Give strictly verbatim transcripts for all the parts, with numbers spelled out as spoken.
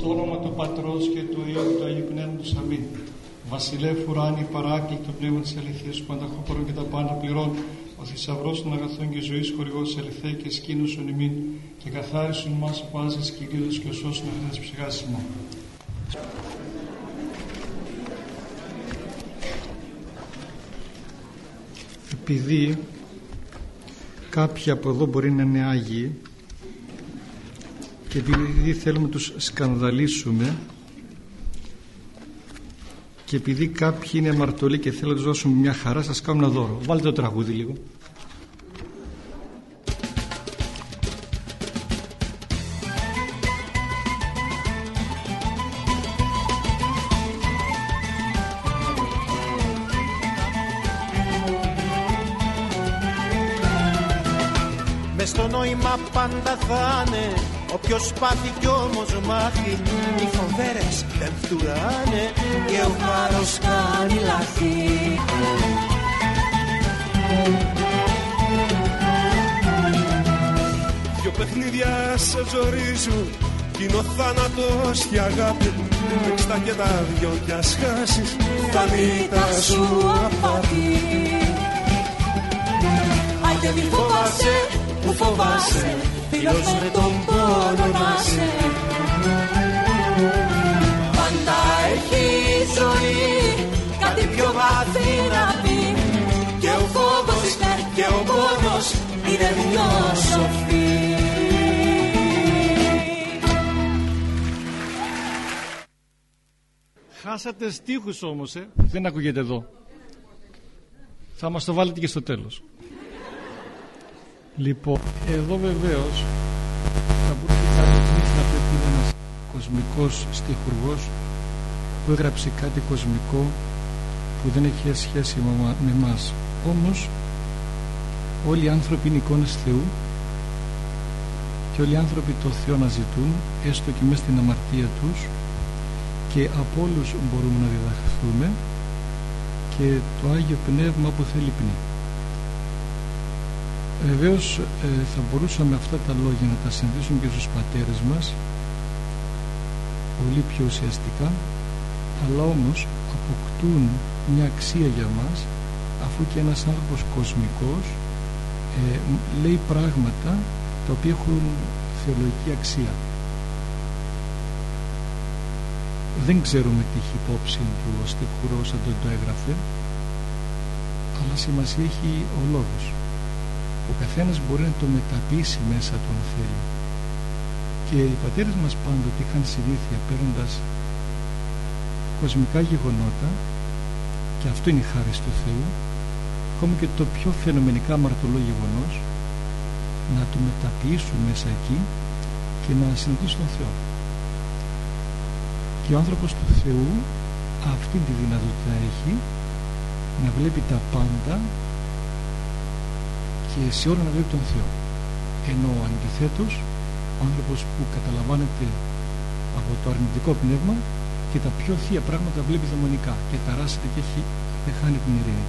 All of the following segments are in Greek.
Στο όνομα του Πατρός και του Υιού και του Αγίου Πνεύματος. Αμήν. Βασιλεύ ουράνι, παράκλητο πνεύμα της αληθείας, που πανταχώπορον και τα πάντα πληρών, ο θησαυρός των αγαθών και ζωής χορηγός ελευθέ και σκήνωσον ημίν, και καθάρισον μας από άζες και κοίτας και σώσον αυτές τις ψυχάς ημών. Επειδή κάποιοι από εδώ μπορεί να είναι Άγιοι και επειδή θέλουμε να τους σκανδαλίσουμε και επειδή κάποιοι είναι αμαρτωλοί και θέλουν να τους δώσουμε μια χαρά, σας κάνω ένα δώρο. Βάλτε το τραγούδι λίγο. Μες στο νόημα πάντα θα είναι, όποιος πάθει κι όμως μάθει, οι φοβέρες δεν φτουράνε και ο χάρος κάνει λαθή. Δυο παιχνίδια σε ζορίζουν κι είναι ο θάνατος και η αγάπη. Παίξτα και τα δυο κι ας χάσεις, θα μήτα σου απάτη. Άιντε μη φοβάσαι, που φοβάσαι, φίλος με τον πόνο να σε. Πάντα έχει η ζωή κάτι πιο βαθύ να πει, και ο φόβος και ο πόνος είναι δυο σοφοί. Χάσατε στίχους όμως, ε. Δεν ακούγεται εδώ. Θα μας το βάλετε και στο τέλος. Λοιπόν, εδώ βεβαίως θα μπορούσε κανείς να πει ότι είναι ένας κοσμικός στιχουργός που έγραψε κάτι κοσμικό που δεν έχει σχέση με εμάς. Όμως όλοι οι άνθρωποι είναι εικόνες Θεού και όλοι οι άνθρωποι το Θεό αναζητούν, έστω και μέσα στην αμαρτία τους, και από όλους μπορούμε να διδαχθούμε, και το Άγιο Πνεύμα που θέλει πνί. Βεβαίως ε, θα μπορούσαμε αυτά τα λόγια να τα συνδέσουμε και στους πατέρες μας πολύ πιο ουσιαστικά, αλλά όμως αποκτούν μια αξία για μας, αφού και ένας άνθρωπος κοσμικός ε, λέει πράγματα τα οποία έχουν θεολογική αξία. Δεν ξέρουμε τι έχει υπόψη του ο στιχουργός όταν το έγραφε, αλλά σημασία έχει ο λόγος. Ο καθένας μπορεί να το μεταπίσει μέσα του αν θέλει. Και οι πατέρες μας πάντοτε είχαν συνήθεια, παίρνοντας κοσμικά γεγονότα, και αυτό είναι η χάρη του Θεού, ακόμη και το πιο φαινομενικά αμαρτωλό γεγονός, να το μεταποιήσουν μέσα εκεί και να συναντήσουν τον Θεό. Και ο άνθρωπος του Θεού αυτή τη δυνατότητα έχει, να βλέπει τα πάντα και σε όλα να βλέπει τον Θεό. Ενώ αντιθέτως ο άνθρωπος που καταλαμβάνεται από το αρνητικό πνεύμα και τα πιο θεία πράγματα βλέπει δαιμονικά και ταράσσεται και έχει, δεν χάνει την ειρήνη.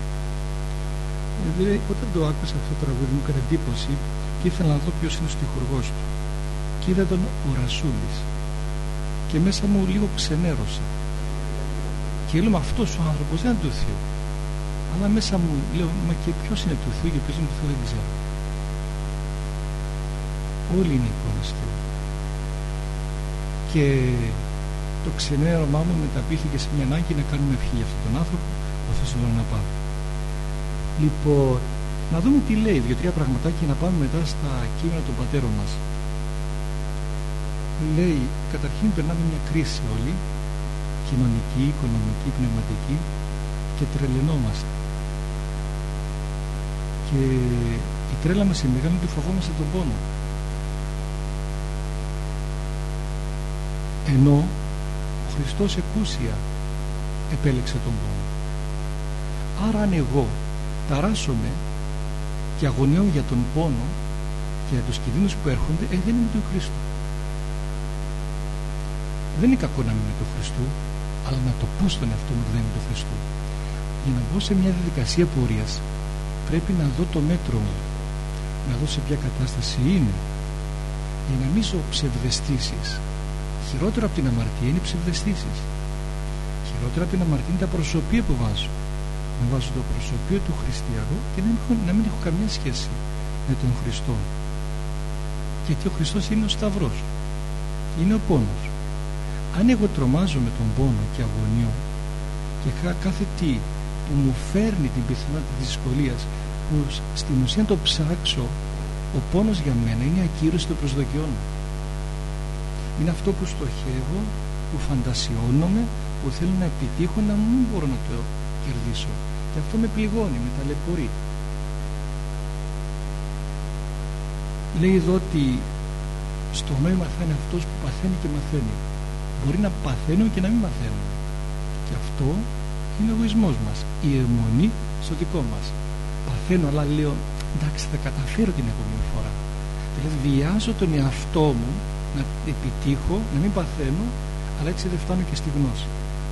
Ε, όταν το άκουσα αυτό το τραγούδι μου έκανε εντύπωση και ήθελα να δω ποιος είναι ο στιχουργός του, και είδα τον ο Ρασούλης και μέσα μου λίγο ξενέρωσα και λέω, αυτός ο άνθρωπος δεν είναι του Θεού. Αλλά μέσα μου λέω, μα και ποιος είναι του Θεού και ποιος είναι του Θεού δεν ξέρω. Όλοι είναι εικόνες Θεού. Και το ξενέρωμά μου μεταπήχθηκε σε μια ανάγκη να κάνουμε ευχή για αυτόν τον άνθρωπο, ο Θεός θέλω να πάω. Λοιπόν, να δούμε τι λέει, δύο-τρία πραγματάκια, να πάμε μετά στα κείμενα των πατέρων μας. Λέει, καταρχήν περνάμε μια κρίση όλοι, κοινωνική, οικονομική, πνευματική, και τρελαινόμαστε. Και η τρέλα μας είναι μεγάλη, ότι φοβόμαστε τον πόνο. Ενώ ο Χριστός εκούσια επέλεξε τον πόνο. Άρα αν εγώ ταράσσομαι και αγωνιώ για τον πόνο και για τους κινδύνους που έρχονται, ε, δεν είμαι του Χριστού. Δεν είναι κακό να μην είμαι του Χριστού, αλλά να το πω στον εαυτό μου ότι δεν είμαι του Χριστού. Για να μπω σε μια διαδικασία πορείας πρέπει να δω το μέτρο μου, να δω σε ποια κατάσταση είναι, για να μην ζω ψευδαισθήσεις. Χειρότερο από την αμαρτία είναι οι ψευδαισθήσεις. Χειρότερο από την αμαρτία είναι τα προσωπία που βάζω. Να βάζω το προσωπείο του χριστιανού και να μην, έχω, να μην έχω καμία σχέση με τον Χριστό. Γιατί ο Χριστός είναι ο Σταυρός, είναι ο πόνος. Αν εγώ τρομάζω με τον πόνο και αγωνιώ και κάθε τι που μου φέρνει την πιθανότητα της δυσκολίας, που στην ουσία το ψάξω, ο πόνος για μένα είναι η ακύρωση των προσδοκιών μου. Είναι αυτό που στοχεύω, που φαντασιώνομαι, που θέλω να επιτύχω, να μην μπορώ να το κερδίσω. Και αυτό με πληγώνει, με ταλαιπωρεί. Λέει εδώ ότι στο νόημα θα είναι αυτός που παθαίνει και μαθαίνει. Μπορεί να παθαίνουν και να μην μαθαίνουν. Και αυτό είναι ο εγωισμός μας, η αιμονή στο δικό μας. Παθαίνω, αλλά λέω εντάξει, θα καταφέρω την επόμενη φορά. Δηλαδή βιάζω τον εαυτό μου να επιτύχω, να μην παθαίνω, αλλά έτσι δεν φτάνω και στη γνώση.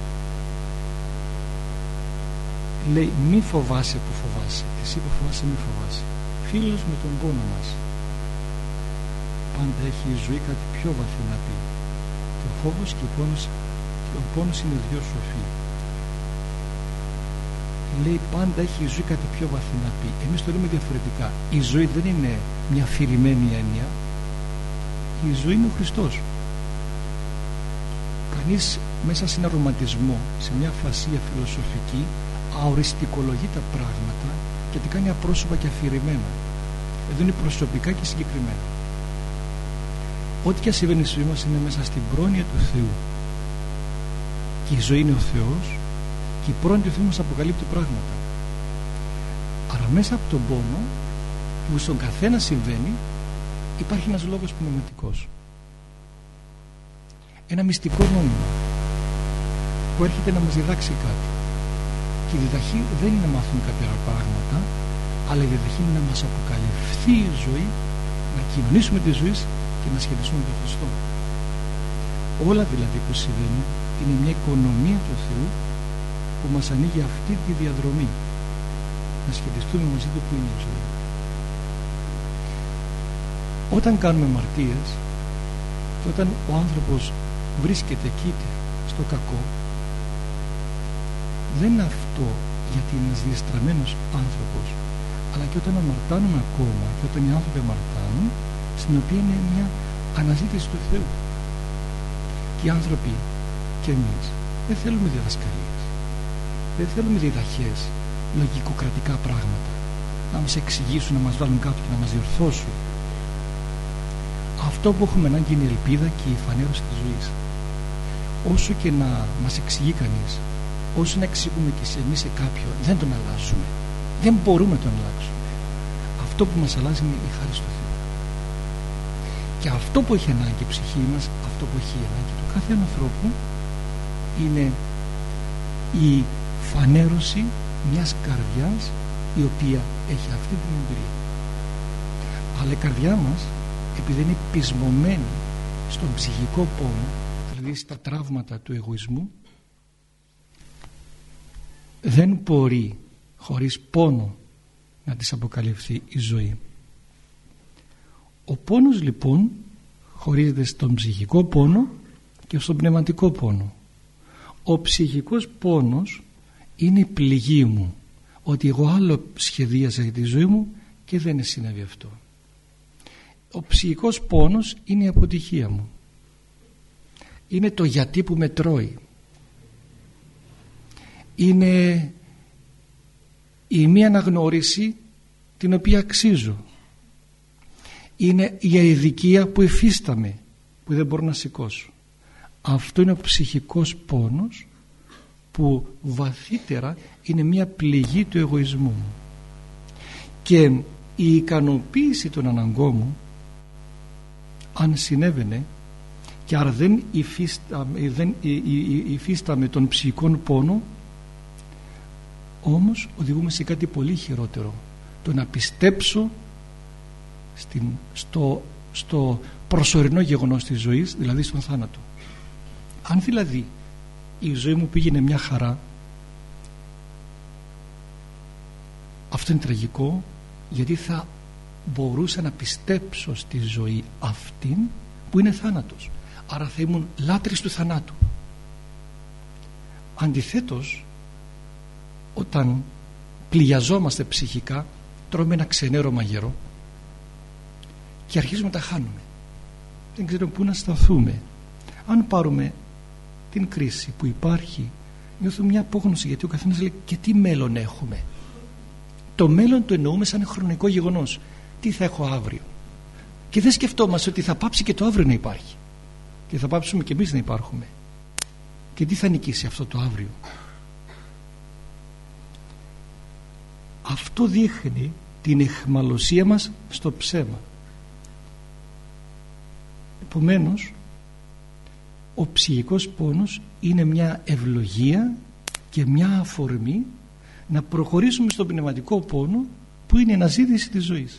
Λέει μη φοβάσαι που φοβάσαι, εσύ που φοβάσαι μη φοβάσαι. Φίλος με τον πόνο μας. Πάντα έχει η ζωή κάτι πιο βαθύ να πει. Και ο φόβος και ο πόνος, και ο πόνος είναι δυο σοφοί. Λέει πάντα έχει η ζωή κάτι πιο βαθύ να πει. Εμείς το λέμε διαφορετικά. Η ζωή δεν είναι μια αφηρημένη έννοια. Η ζωή είναι ο Χριστός. Κανείς μέσα σε ένα ρομαντισμό, σε μια φασία φιλοσοφική, αοριστικολογεί τα πράγματα και τη κάνει απρόσωπα και αφηρημένα. Εδώ είναι προσωπικά και συγκεκριμένα. Ό,τι και συμβαίνει στη ζωή μας είναι μέσα στην πρόνοια του Θεού. Και η ζωή είναι ο Θεός και η πρόνοια του Θεού μας αποκαλύπτει πράγματα. Άρα μέσα από τον πόνο που στον καθένα συμβαίνει υπάρχει ένας λόγος πνευματικός. Ένα μυστικό νόημα που έρχεται να μας διδάξει κάτι. Και η διδαχή δεν είναι να μάθουμε κάποια πράγματα, αλλά η διδαχή είναι να μας αποκαλυφθεί η ζωή, να κοινωνήσουμε τη ζωή και να σχετιστούμε με τον Χριστό. Όλα δηλαδή που συμβαίνουν είναι μια οικονομία του Θεού που μας ανοίγει αυτή τη διαδρομή να σχετιστούμε μαζί του που είναι η ζωή. Όταν κάνουμε αμαρτίες και όταν ο άνθρωπος βρίσκεται εκεί στο κακό, δεν είναι αυτό γιατί είναι ένας διεστραμμένος άνθρωπος, αλλά και όταν αμαρτάνουμε ακόμα και όταν οι άνθρωποι αμαρτάνουν, στην οποία είναι μια αναζήτηση του Θεού. Και οι άνθρωποι και εμείς δεν θέλουμε διδασκαλίες, δεν θέλουμε διδαχές, λογικοκρατικά πράγματα να μας εξηγήσουν, να μας βάλουν κάτω και να μας διορθώσουν. Αυτό που έχουμε ανάγκη είναι η ελπίδα και η φανέρωση της ζωής. Όσο και να μας εξηγεί κανείς, όσο να εξηγούμε και σε εμείς σε κάποιον, δεν τον αλλάζουμε, δεν μπορούμε να τον αλλάξουμε. Αυτό που μας αλλάζει είναι η χάρη του Θεού. Και αυτό που έχει ανάγκη η ψυχή μας, αυτό που έχει ανάγκη του κάθε ανθρώπου, είναι η φανέρωση μιας καρδιάς η οποία έχει αυτή την εμπειρία. Αλλά η καρδιά μας, επειδή είναι πεισμωμένη στον ψυχικό πόνο, δηλαδή στα τραύματα του εγωισμού, δεν μπορεί χωρίς πόνο να της αποκαλυφθεί η ζωή. Ο πόνος λοιπόν χωρίζεται στον ψυχικό πόνο και στον πνευματικό πόνο. Ο ψυχικός πόνος είναι η πληγή μου, ότι εγώ άλλο σχεδίαζα για τη ζωή μου και δεν συνέβη αυτό. Ο ψυχικός πόνος είναι η αποτυχία μου, είναι το γιατί που με τρώει, είναι η μία αναγνώριση την οποία αξίζω, είναι η αηδικία που υφίσταμαι, που δεν μπορώ να σηκώσω. Αυτό είναι ο ψυχικός πόνος που βαθύτερα είναι μια πληγή του εγωισμού μου. Και η ικανοποίηση των αναγκών μου, αν συνέβαινε και άρα δεν υφίσταμε, δεν υφίσταμε τον ψυχικό πόνο, όμως οδηγούμε σε κάτι πολύ χειρότερο, το να πιστέψω στην, στο, στο προσωρινό γεγονός της ζωής, δηλαδή στον θάνατο. Αν δηλαδή η ζωή μου πήγαινε μια χαρά, αυτό είναι τραγικό, γιατί θα μπορούσα να πιστέψω στη ζωή αυτήν που είναι θάνατος. άρα θα ήμουν λάτρης του θανάτου. Αντιθέτως, όταν πληγιαζόμαστε ψυχικά, τρώμε ένα ξενέρο μαγειρό και αρχίζουμε να τα χάνουμε. Δεν ξέρουμε πού να σταθούμε. Αν πάρουμε την κρίση που υπάρχει, νιώθουμε μια απόγνωση, γιατί ο καθένας λέει και τι μέλλον έχουμε. Το μέλλον το εννοούμε σαν χρονικό γεγονός. Τι θα έχω αύριο. Και δεν σκεφτόμαστε ότι θα πάψει και το αύριο να υπάρχει. Και θα πάψουμε και εμείς να υπάρχουμε. Και τι θα νικήσει αυτό το αύριο. Αυτό δείχνει την αιχμαλωσία μας στο ψέμα. Επομένως, ο ψυχικός πόνος είναι μια ευλογία και μια αφορμή να προχωρήσουμε στον πνευματικό πόνο, που είναι η αναζήτηση της ζωής.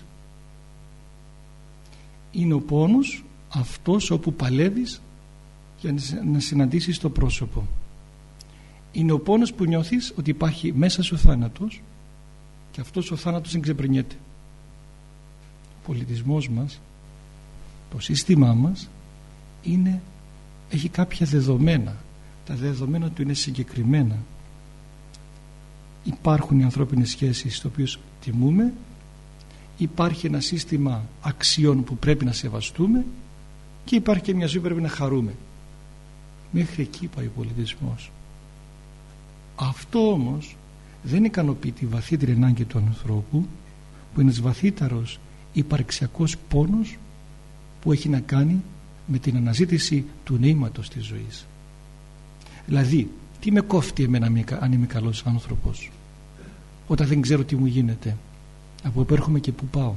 Είναι ο πόνος αυτός όπου παλεύεις για να συναντήσεις το πρόσωπο. Είναι ο πόνος που νιώθεις ότι υπάρχει μέσα σου θάνατος και αυτός ο θάνατος δεν ξεπερνιέται. Ο πολιτισμός μας, το σύστημά μας είναι, έχει κάποια δεδομένα. Τα δεδομένα του είναι συγκεκριμένα. Υπάρχουν οι ανθρώπινες σχέσεις το οποίο τιμούμε, υπάρχει ένα σύστημα αξιών που πρέπει να σεβαστούμε και υπάρχει και μια ζωή που πρέπει να χαρούμε. Μέχρι εκεί πάει ο πολιτισμός. Αυτό όμως δεν ικανοποιεί τη βαθύτερη ανάγκη του ανθρώπου, που είναι ένας βαθύτερος υπαρξιακός πόνος που έχει να κάνει με την αναζήτηση του νοήματος της ζωής. Δηλαδή, τι με κόφτει εμένα αν είμαι καλός άνθρωπος, όταν δεν ξέρω τι μου γίνεται, από πού έρχομαι και πού πάω.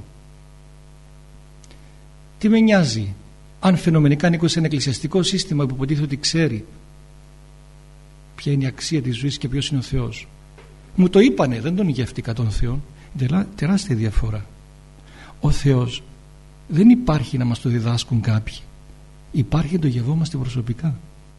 Τι με νοιάζει αν φαινομενικά ανήκω σε ένα εκκλησιαστικό σύστημα που υποτίθεται ότι ξέρει ποια είναι η αξία της ζωής και ποιος είναι ο Θεός. Μου το είπανε, δεν τον γεύτηκα τον Θεό. Τεράστια διαφορά. Ο Θεός δεν υπάρχει να μας το διδάσκουν κάποιοι, υπάρχει να το γευόμαστε προσωπικά.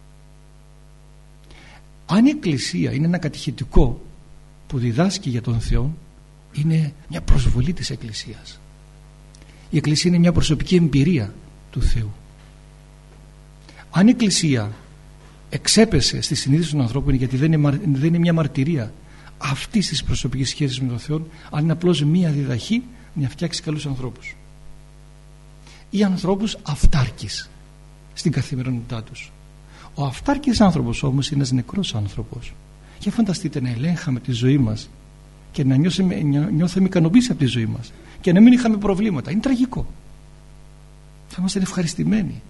Αν η Εκκλησία είναι ένα κατηχητικό που διδάσκει για τον Θεό, είναι μια προσβολή της Εκκλησίας. Η Εκκλησία είναι μια προσωπική εμπειρία του Θεού. Αν η Εκκλησία εξέπεσε στη συνείδηση των ανθρώπων, γιατί δεν είναι, δεν είναι μια μαρτυρία αυτής της προσωπικής σχέσης με τον Θεό, αν είναι απλώς μια διδαχή να φτιάξει καλούς ανθρώπους ή ανθρώπους αυτάρκης στην καθημερινότητά τους. Ο αυτάρκης άνθρωπος όμως είναι ένας νεκρός άνθρωπος. Για φανταστείτε να ελέγχαμε τη ζωή μας και να νιώθουμε, νιώθουμε ικανοποίηση από τη ζωή μας και να μην είχαμε προβλήματα. Είναι τραγικό. Θα ήμασταν ευχαριστημένοι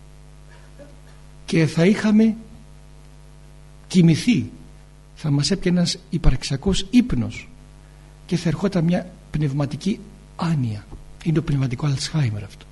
και θα είχαμε κοιμηθεί, θα μας έπιανε ένας υπαρξιακός ύπνος και θα ερχόταν μια πνευματική άνοια. Είναι το πνευματικό Αλτσχάιμερ αυτό.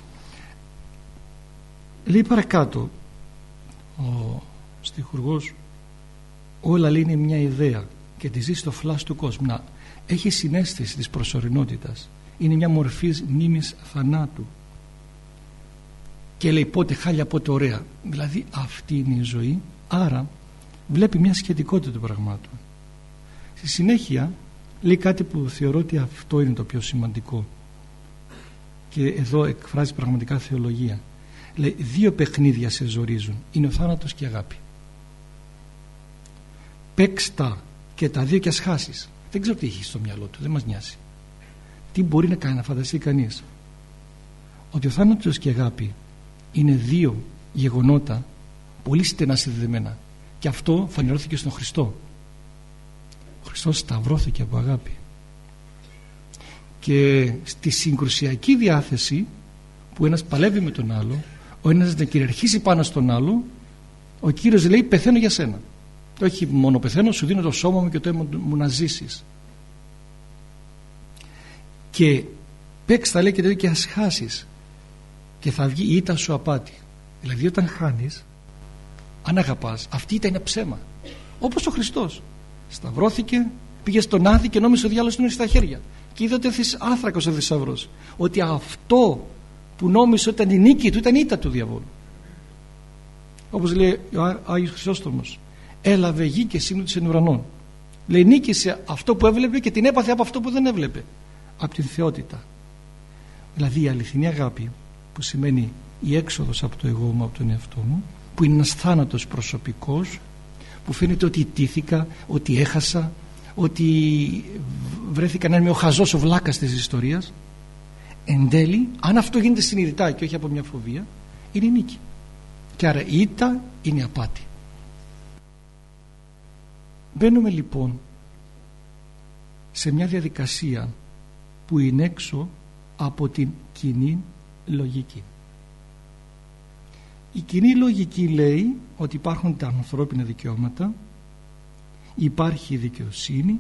Λέει παρακάτω ο στιχουργός, όλα λέει είναι μια ιδέα και τη ζει στο φλάσ του κόσμου. Να έχει συναίσθηση της προσωρινότητας, είναι μια μορφή μνήμης θανάτου και λέει πότε χάλια πότε ωραία, δηλαδή αυτή είναι η ζωή. Άρα βλέπει μια σχετικότητα των πραγμάτων. Στη συνέχεια λέει κάτι που θεωρώ ότι αυτό είναι το πιο σημαντικό και εδώ εκφράζει πραγματικά θεολογία. Λέει δύο παιχνίδια σε ζορίζουν, είναι ο θάνατος και η αγάπη. Παίξ' τα και τα δύο και ας χάσεις. Δεν ξέρω τι έχει στο μυαλό του, δεν μας νοιάζει. Τι μπορεί να κάνει, να φανταστεί κανείς? Ότι ο θάνατος και η αγάπη είναι δύο γεγονότα πολύ στενά συνδεδεμένα και αυτό φανερώθηκε στον Χριστό. Ο Χριστός σταυρώθηκε από αγάπη και στη συγκρουσιακή διάθεση που ένας παλεύει με τον άλλο, ο ένας να κυριαρχήσει πάνω στον άλλο, ο Κύριος λέει πεθαίνω για σένα. Όχι μόνο πεθαίνω, σου δίνω το σώμα μου και το αίμα μου να ζήσεις. Και παίξ' τα λέει και, και ας χάσεις και θα βγει η ήττα σου απάτη. Δηλαδή όταν χάνεις, αν αγαπάς, αυτή η ήττα είναι ψέμα. Όπως ο Χριστός σταυρώθηκε, πήγε στον Άδη και νόμιζε ο διάλογος του είναι στα χέρια και είδε ότι άθρακος ο θησαυρός, ότι αυτό που νόμιζε ότι ήταν η νίκη του ήταν η ήττα του διαβόλου. Όπως λέει ο Άγιος Χρυσόστομος, έλαβε γη και σύνοδος εν ουρανών. Λέει νίκησε αυτό που έβλεπε και την έπαθε από αυτό που δεν έβλεπε, από την θεότητα. Δηλαδή η αληθινή αγάπη, που σημαίνει η έξοδος από το εγώ μου, από τον εαυτό μου, που είναι ένας θάνατος προσωπικός, που φαίνεται ότι ιτήθηκα, ότι έχασα, ότι βρέθηκα να είμαι ο χαζός, ο βλάκας της ιστορίας. Εν τέλει, αν αυτό γίνεται συνειδητά και όχι από μια φοβία, είναι νίκη. Και άρα η ήττα είναι απάτη. Μπαίνουμε λοιπόν σε μια διαδικασία που είναι έξω από την κοινή λογική. Η κοινή λογική λέει ότι υπάρχουν τα ανθρώπινα δικαιώματα, υπάρχει η δικαιοσύνη,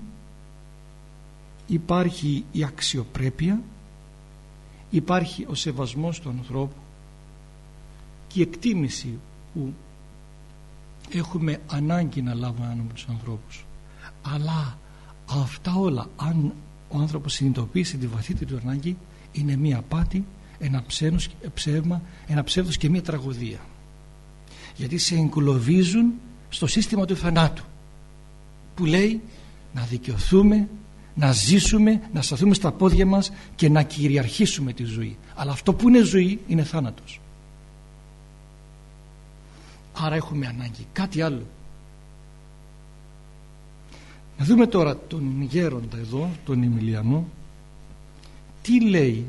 υπάρχει η αξιοπρέπεια, υπάρχει ο σεβασμός του ανθρώπου και η εκτίμηση που έχουμε ανάγκη να λάβουμε από τους ανθρώπους. Αλλά αυτά όλα, αν ο άνθρωπος συνειδητοποιήσει τη βαθύτερη του ανάγκη, είναι μία απάτη, ένα ψένος, ψεύμα, ένα ψεύδος και μία τραγωδία. Γιατί σε εγκλωβίζουν στο σύστημα του θανάτου, που λέει να δικαιωθούμε, να ζήσουμε, να σταθούμε στα πόδια μας και να κυριαρχήσουμε τη ζωή. Αλλά αυτό που είναι ζωή είναι θάνατος. Άρα έχουμε ανάγκη κάτι άλλο. Να δούμε τώρα τον γέροντα εδώ, τον Εμιλιανό, τι λέει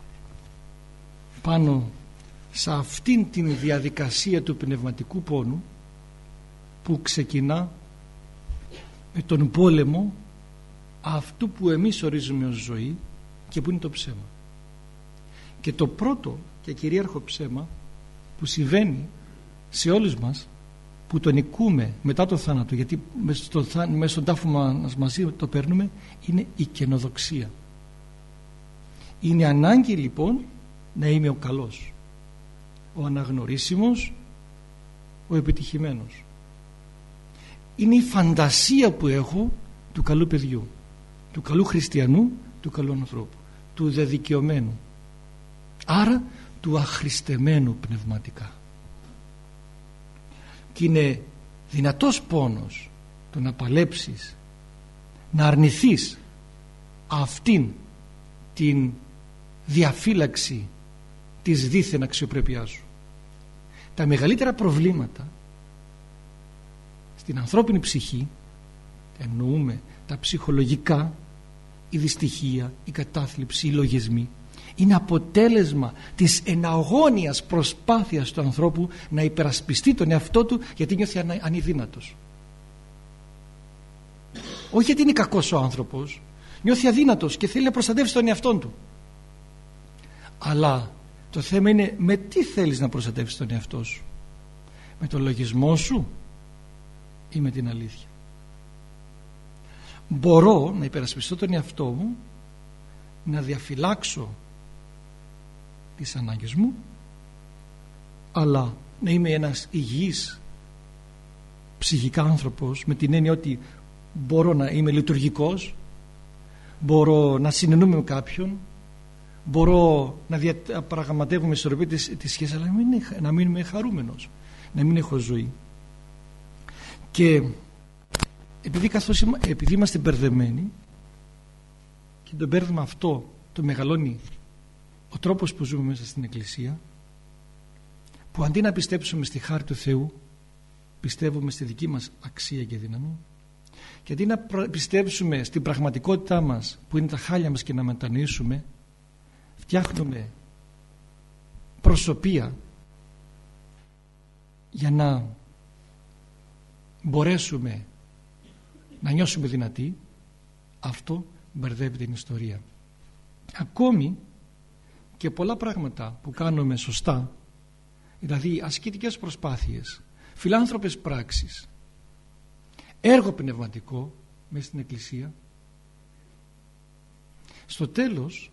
πάνω σε αυτήν την διαδικασία του πνευματικού πόνου που ξεκινά με τον πόλεμο αυτού που εμείς ορίζουμε ως ζωή και που είναι το ψέμα. Και το πρώτο και κυρίαρχο ψέμα που συμβαίνει σε όλους μας, που το νικούμε μετά το θάνατο, γιατί μέσα στο, μέσα στον τάφο μας μαζί το παίρνουμε, είναι η καινοδοξία. Είναι ανάγκη λοιπόν να είμαι ο καλός, ο αναγνωρίσιμος, ο επιτυχημένος. Είναι η φαντασία που έχω του καλού παιδιού, του καλού χριστιανού, του καλού ανθρώπου, του δεδικαιωμένου, άρα του αχρηστεμένου πνευματικά. Και είναι δυνατός πόνος το να παλέψεις, να αρνηθείς αυτήν την διαφύλαξη της δίθεν αξιοπρέπειάς σου. Τα μεγαλύτερα προβλήματα στην ανθρώπινη ψυχή, εννοούμε τα ψυχολογικά, η δυστυχία, η κατάθλιψη, οι λογισμοί, είναι αποτέλεσμα της εναγώνιας προσπάθειας του ανθρώπου να υπερασπιστεί τον εαυτό του, γιατί νιώθει ανειδύνατος. Όχι γιατί είναι κακός ο άνθρωπος, νιώθει αδύνατος και θέλει να προστατεύσει τον εαυτό του. Αλλά το θέμα είναι με τι θέλεις να προστατεύσεις τον εαυτό σου, με τον λογισμό σου ή με την αλήθεια. Μπορώ να υπερασπιστώ τον εαυτό μου, να διαφυλάξω τις ανάγκες μου, αλλά να είμαι ένας υγιής ψυχικά άνθρωπος, με την έννοια ότι μπορώ να είμαι λειτουργικός, μπορώ να συνεννούμε με κάποιον, μπορώ να διαπραγματεύομαι ισορροπία της, της σχέσης, αλλά να μην, να μην είμαι χαρούμενος, να μην έχω ζωή. Και επειδή, καθώς, επειδή είμαστε μπερδεμένοι και το μπέρδεμα αυτό το μεγαλώνει ο τρόπος που ζούμε μέσα στην Εκκλησία, που αντί να πιστέψουμε στη χάρη του Θεού, πιστεύουμε στη δική μας αξία και δύναμη, και αντί να πιστέψουμε στην πραγματικότητά μας που είναι τα χάλια μας και να μετανοήσουμε, φτιάχνουμε προσωπία για να μπορέσουμε να νιώσουμε δυνατοί. Αυτό μπερδεύει την ιστορία. Ακόμη και πολλά πράγματα που κάνουμε σωστά, δηλαδή ασκητικές προσπάθειες, φιλάνθρωπες πράξεις, έργο πνευματικό μέσα στην Εκκλησία, στο τέλος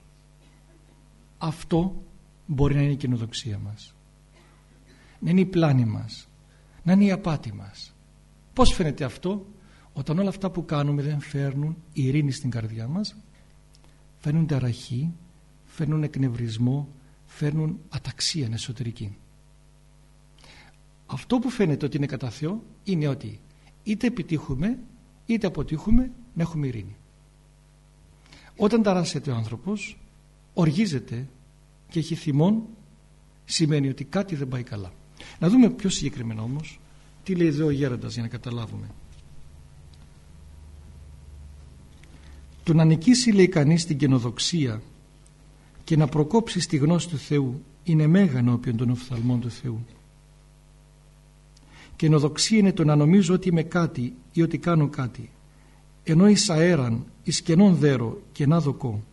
αυτό μπορεί να είναι η καινοδοξία μας, να είναι η πλάνη μας, να είναι η απάτη μας. Πώς φαίνεται αυτό? Όταν όλα αυτά που κάνουμε δεν φέρνουν ειρήνη στην καρδιά μας, φέρνουν ταραχή, φέρνουν εκνευρισμό, φέρνουν αταξία εσωτερική. Αυτό που φαίνεται ότι είναι κατά Θεό είναι ότι είτε επιτύχουμε είτε αποτύχουμε να έχουμε ειρήνη. Όταν ταράσσεται ο άνθρωπος, οργίζεται και έχει θυμόν, σημαίνει ότι κάτι δεν πάει καλά. Να δούμε πιο συγκεκριμένα όμως τι λέει εδώ ο γέροντας για να καταλάβουμε. Το να νικήσει, λέει κανείς, την καινοδοξία και να προκόψει στη γνώση του Θεού είναι μέγανο όποιον των οφθαλμών του Θεού. Καινοδοξία είναι το να νομίζω ότι είμαι κάτι ή ότι κάνω κάτι, ενώ εις αέραν, εις κενόν δέρο και να δοκώ.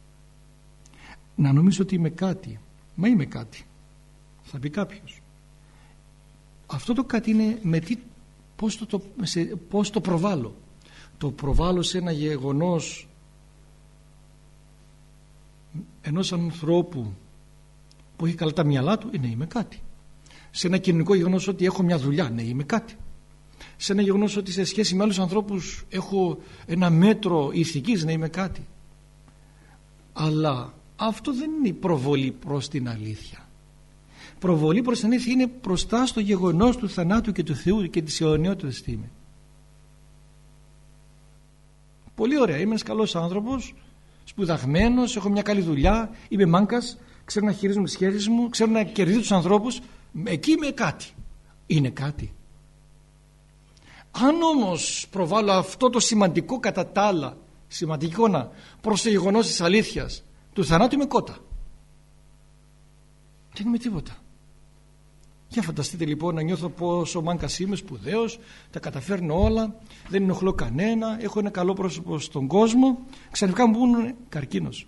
Να νομίζω ότι είμαι κάτι, μα είμαι κάτι, θα πει κάποιος. Αυτό το κάτι είναι με τι, πώς, το, το, σε, πώς το προβάλλω. Το προβάλλω σε ένα γεγονός ενός ανθρώπου που έχει καλά τα μυαλά του, ναι, είμαι κάτι. Σε ένα κοινωνικό γεγονός ότι έχω μια δουλειά, ναι, είμαι κάτι. Σε ένα γεγονός ότι σε σχέση με άλλους ανθρώπους έχω ένα μέτρο ηθικής, ναι, είμαι κάτι. Αλλά αυτό δεν είναι η προβολή προς την αλήθεια. Προβολή προς την αλήθεια είναι μπροστά στο γεγονός του θανάτου και του Θεού και της αιωνιότητας τι είμαι. Πολύ ωραία, είμαι ένας καλός άνθρωπος, σπουδαγμένος, έχω μια καλή δουλειά, είμαι μάγκας, ξέρω να χειρίζομαι τις σχέσεις μου, ξέρω να κερδίζω τους ανθρώπους, εκεί είμαι κάτι. Είναι κάτι. Αν όμως προβάλλω αυτό το σημαντικό κατά τα άλλα, σημαντικό να προς το γεγονός της αλήθειας, του θανάτου, είμαι κότα. Δεν είμαι τίποτα. Για φανταστείτε λοιπόν να νιώθω πόσο μάγκας είμαι, σπουδαίος, τα καταφέρνω όλα, δεν ενοχλώ κανένα, έχω ένα καλό πρόσωπο στον κόσμο, ξαφνικά μου πούνε καρκίνος.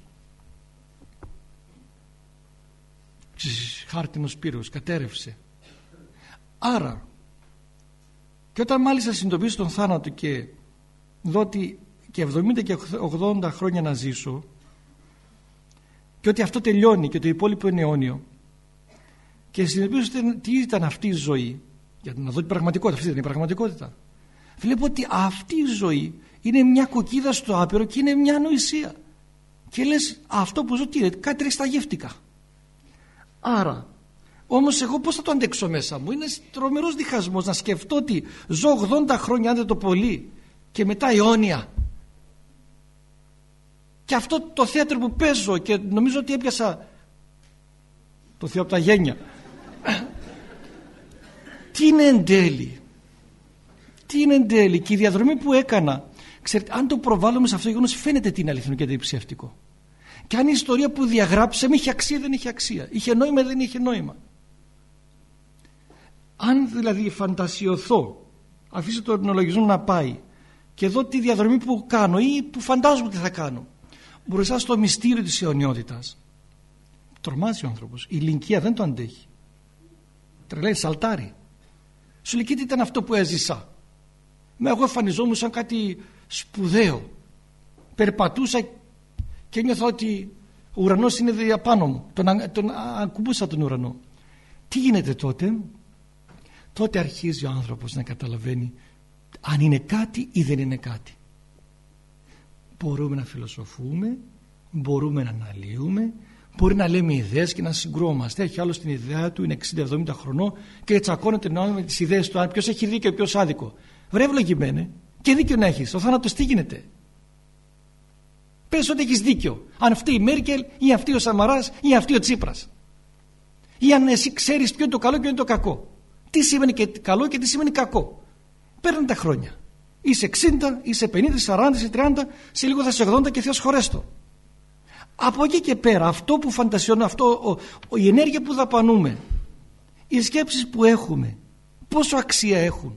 Χάρτινος πύρος, κατέρευσε. Άρα, και όταν μάλιστα συνειδητοποιήσω τον θάνατο και δω ότι και εβδομήντα και ογδόντα χρόνια να ζήσω και ότι αυτό τελειώνει και το υπόλοιπο είναι αιώνιο, και συνειδητοποιήσω τι ήταν αυτή η ζωή, για να δω την πραγματικότητα, αυτή ήταν η πραγματικότητα, βλέπω ότι αυτή η ζωή είναι μια κοκκίδα στο άπειρο και είναι μια ανοησία. Και λες, αυτό που ζω τι είναι, κάτι ρεσταγεύτηκα. Άρα, όμως εγώ πώς θα το αντέξω μέσα μου? Είναι τρομερός διχασμός να σκεφτώ ότι ζω ογδόντα χρόνια, αν δεν το πολύ, και μετά αιώνια. Και αυτό το θέατρο που παίζω και νομίζω ότι έπιασα το Θεό από τα γένια. Τι είναι εν τέλει? Τι είναι εν τέλει? Και η διαδρομή που έκανα, ξέρετε, αν το προβάλλουμε σε αυτό το γεγονός, φαίνεται τι είναι αληθινό και τι είναι ψεύτικο. Και αν η ιστορία που διαγράψαμε είχε αξία, δεν είχε αξία, είχε νόημα, δεν είχε νόημα. Αν δηλαδή φαντασιωθώ, αφήσω τον ολογισμό να πάει και δω τη διαδρομή που κάνω ή που φαντάζομαι τι θα κάνω μπροστά στο μυστήριο της αιωνιότητας, τρομάζει ο άνθρωπος. Η ηλικία δεν το αντέχει. Τρελαίνει, σαλτάρει. Σου λέει, τι ήταν αυτό που έζησα? Μα εγώ εμφανιζόμουν σαν κάτι σπουδαίο. Περπατούσα και νιώθω ότι ο ουρανός είναι απάνω μου. Τον, τον ακουμπούσα τον ουρανό. Τι γίνεται τότε? Τότε αρχίζει ο άνθρωπος να καταλαβαίνει αν είναι κάτι ή δεν είναι κάτι. Μπορούμε να φιλοσοφούμε, μπορούμε να αναλύουμε, μπορεί να λέμε ιδέες και να συγκρούμαστε. Έχει άλλο την ιδέα του, είναι εξήντα εβδομήντα χρονών και τσακώνεται με τις ιδέες του, αν ποιος έχει δίκιο και ποιος άδικο. Βρε ευλογημένε, και δίκιο να έχεις. Ο θάνατος τι γίνεται? Πες ότι έχεις δίκιο. Αν αυτή η Μέρκελ ή αυτή ο Σαμαράς ή αυτή ο Τσίπρας. Ή αν εσύ ξέρεις ποιο είναι το καλό και ποιο είναι το κακό. Τι σημαίνει και καλό και τι σημαίνει κακό. Παίρνουν τα χρόνια. Είσαι εξήντα, είσαι πενήντα, σαράντα, είσαι τριάντα, σε λίγο θα είσαι ογδόντα και Θεός χωρέστο. Από εκεί και πέρα, αυτό που φαντασιώνω, αυτό, ο, ο, η ενέργεια που δαπανούμε, οι σκέψεις που έχουμε, πόσο αξία έχουν?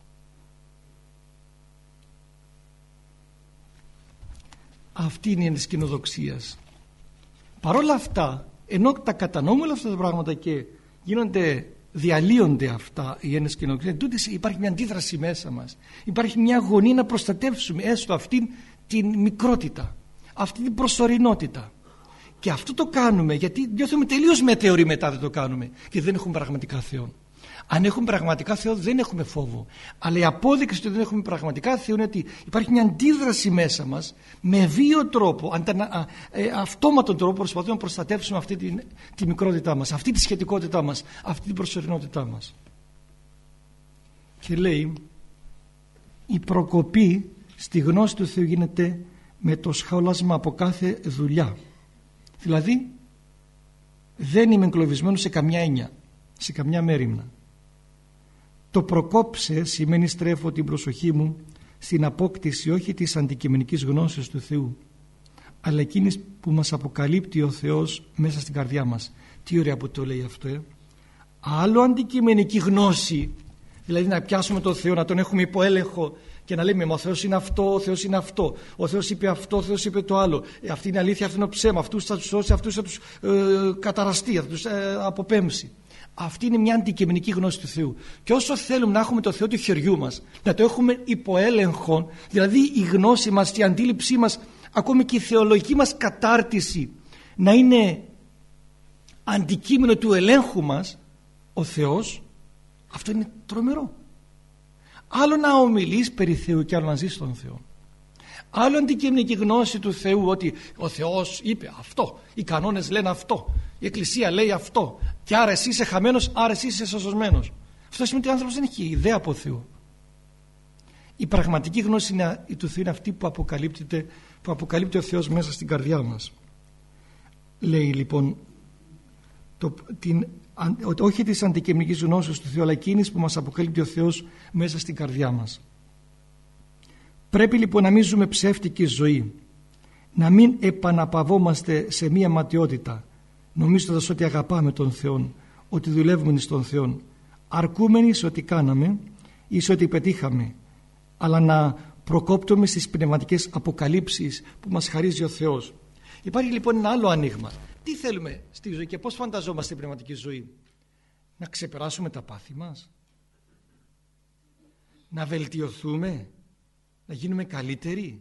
Αυτή είναι η έννοια της κοινοδοξίας. Παρ' όλα αυτά, ενώ τα κατανοούμε όλα αυτά τα πράγματα και γίνονται, διαλύονται αυτά οι έννοιες της κοινοδοξίας, τούτης υπάρχει μια αντίδραση μέσα μας. Υπάρχει μια αγωνία να προστατεύσουμε έστω αυτήν την μικρότητα, αυτή την προσωρινότητα. Και αυτό το κάνουμε γιατί νιώθουμε τελείως μετέωροι μετά δεν το κάνουμε και δεν έχουμε πραγματικά Θεό. Αν έχουμε πραγματικά Θεό δεν έχουμε φόβο. Αλλά η απόδειξη ότι δεν έχουμε πραγματικά Θεό είναι ότι υπάρχει μια αντίδραση μέσα μας με βίο τρόπο, αντα, ε, αυτόματον τρόπο προσπαθούμε να προστατεύσουμε αυτή τη, τη μικρότητά μας, αυτή τη σχετικότητά μας, αυτή την προσωρινότητά μας. Και λέει, η προκοπή στη γνώση του Θεού γίνεται με το σχόλασμα από κάθε δουλειά. Δηλαδή δεν είμαι εγκλωβισμένος σε καμιά έννοια, σε καμιά μέριμνα. Το προκόψε σημαίνει στρέφω την προσοχή μου στην απόκτηση όχι της αντικειμενικής γνώσης του Θεού, αλλά εκείνης που μας αποκαλύπτει ο Θεός μέσα στην καρδιά μας. Τι ωραία που το λέει αυτό, ε? Άλλο αντικειμενική γνώση, δηλαδή να πιάσουμε τον Θεό, να τον έχουμε υπό έλεγχο και να λέμε, μα ο Θεός είναι αυτό, ο Θεός είναι αυτό, ο Θεός είπε αυτό, ο Θεός είπε το άλλο, ε, αυτή είναι αλήθεια, αυτό είναι ψέμα, αυτούς θα τους σώσει, αυτούς θα τους ε, καταραστεί, θα τους ε, αποπέμψει. Αυτή είναι μια αντικειμενική γνώση του Θεού. Και όσο θέλουμε να έχουμε το Θεό του χεριού μας, να το έχουμε υπό έλεγχο, δηλαδή η γνώση μας, η αντίληψή μας, ακόμη και η θεολογική μας κατάρτιση να είναι αντικείμενο του ελέγχου μας, ο Θεός, αυτό είναι τρομερό. Άλλο να ομιλείς περί Θεού και άλλο να ζεις τον Θεό. Άλλο αντικειμενική γνώση του Θεού, ότι ο Θεός είπε αυτό, οι κανόνες λένε αυτό, η Εκκλησία λέει αυτό, και άρα εσύ είσαι χαμένος, άρα εσύ είσαι σωσμένος. Αυτό σημαίνει ότι ο άνθρωπος δεν έχει ιδέα από Θεό. Η πραγματική γνώση του Θεού είναι αυτή που αποκαλύπτεται, που αποκαλύπτει ο Θεός μέσα στην καρδιά μας. Λέει λοιπόν το, την, όχι της αντικειμενικής γνώσης του Θεού, αλλά εκείνης που μας αποκαλύπτει ο Θεός μέσα στην καρδιά μας. Πρέπει λοιπόν να μην ζούμε ψεύτικη ζωή, να μην επαναπαυόμαστε σε μία ματαιότητα, νομίζοντας ότι αγαπάμε τον Θεό, ότι δουλεύουμε στον Θεό, αρκούμενοι σε ό,τι κάναμε ή σε ό,τι πετύχαμε, αλλά να προκόπτουμε στις πνευματικές αποκαλύψεις που μας χαρίζει ο Θεός. Υπάρχει λοιπόν ένα άλλο ανοίγμα. Τι θέλουμε στη ζωή και πώς φανταζόμαστε την πνευματική ζωή? Να ξεπεράσουμε τα πάθη μας, να βελτιωθούμε, να γίνουμε καλύτεροι,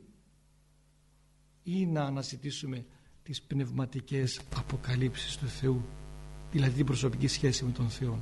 ή να αναζητήσουμε τις πνευματικές αποκαλύψεις του Θεού, δηλαδή την προσωπική σχέση με τον Θεό.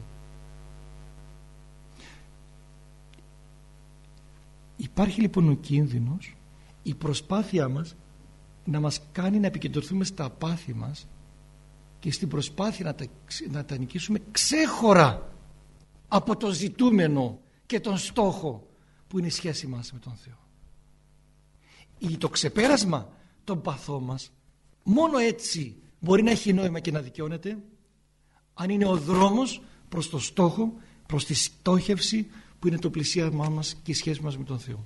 Υπάρχει λοιπόν ο κίνδυνος η προσπάθειά μας να μας κάνει να επικεντρωθούμε στα πάθη μας και στην προσπάθεια να τα, να τα νικήσουμε ξέχωρα από το ζητούμενο και τον στόχο που είναι η σχέση μας με τον Θεό. Ή το ξεπέρασμα των παθών μας μόνο έτσι μπορεί να έχει νόημα και να δικαιώνεται, αν είναι ο δρόμος προς το στόχο, προς τη στόχευση που είναι το πλησίασμά μας και η σχέση μας με τον Θεό.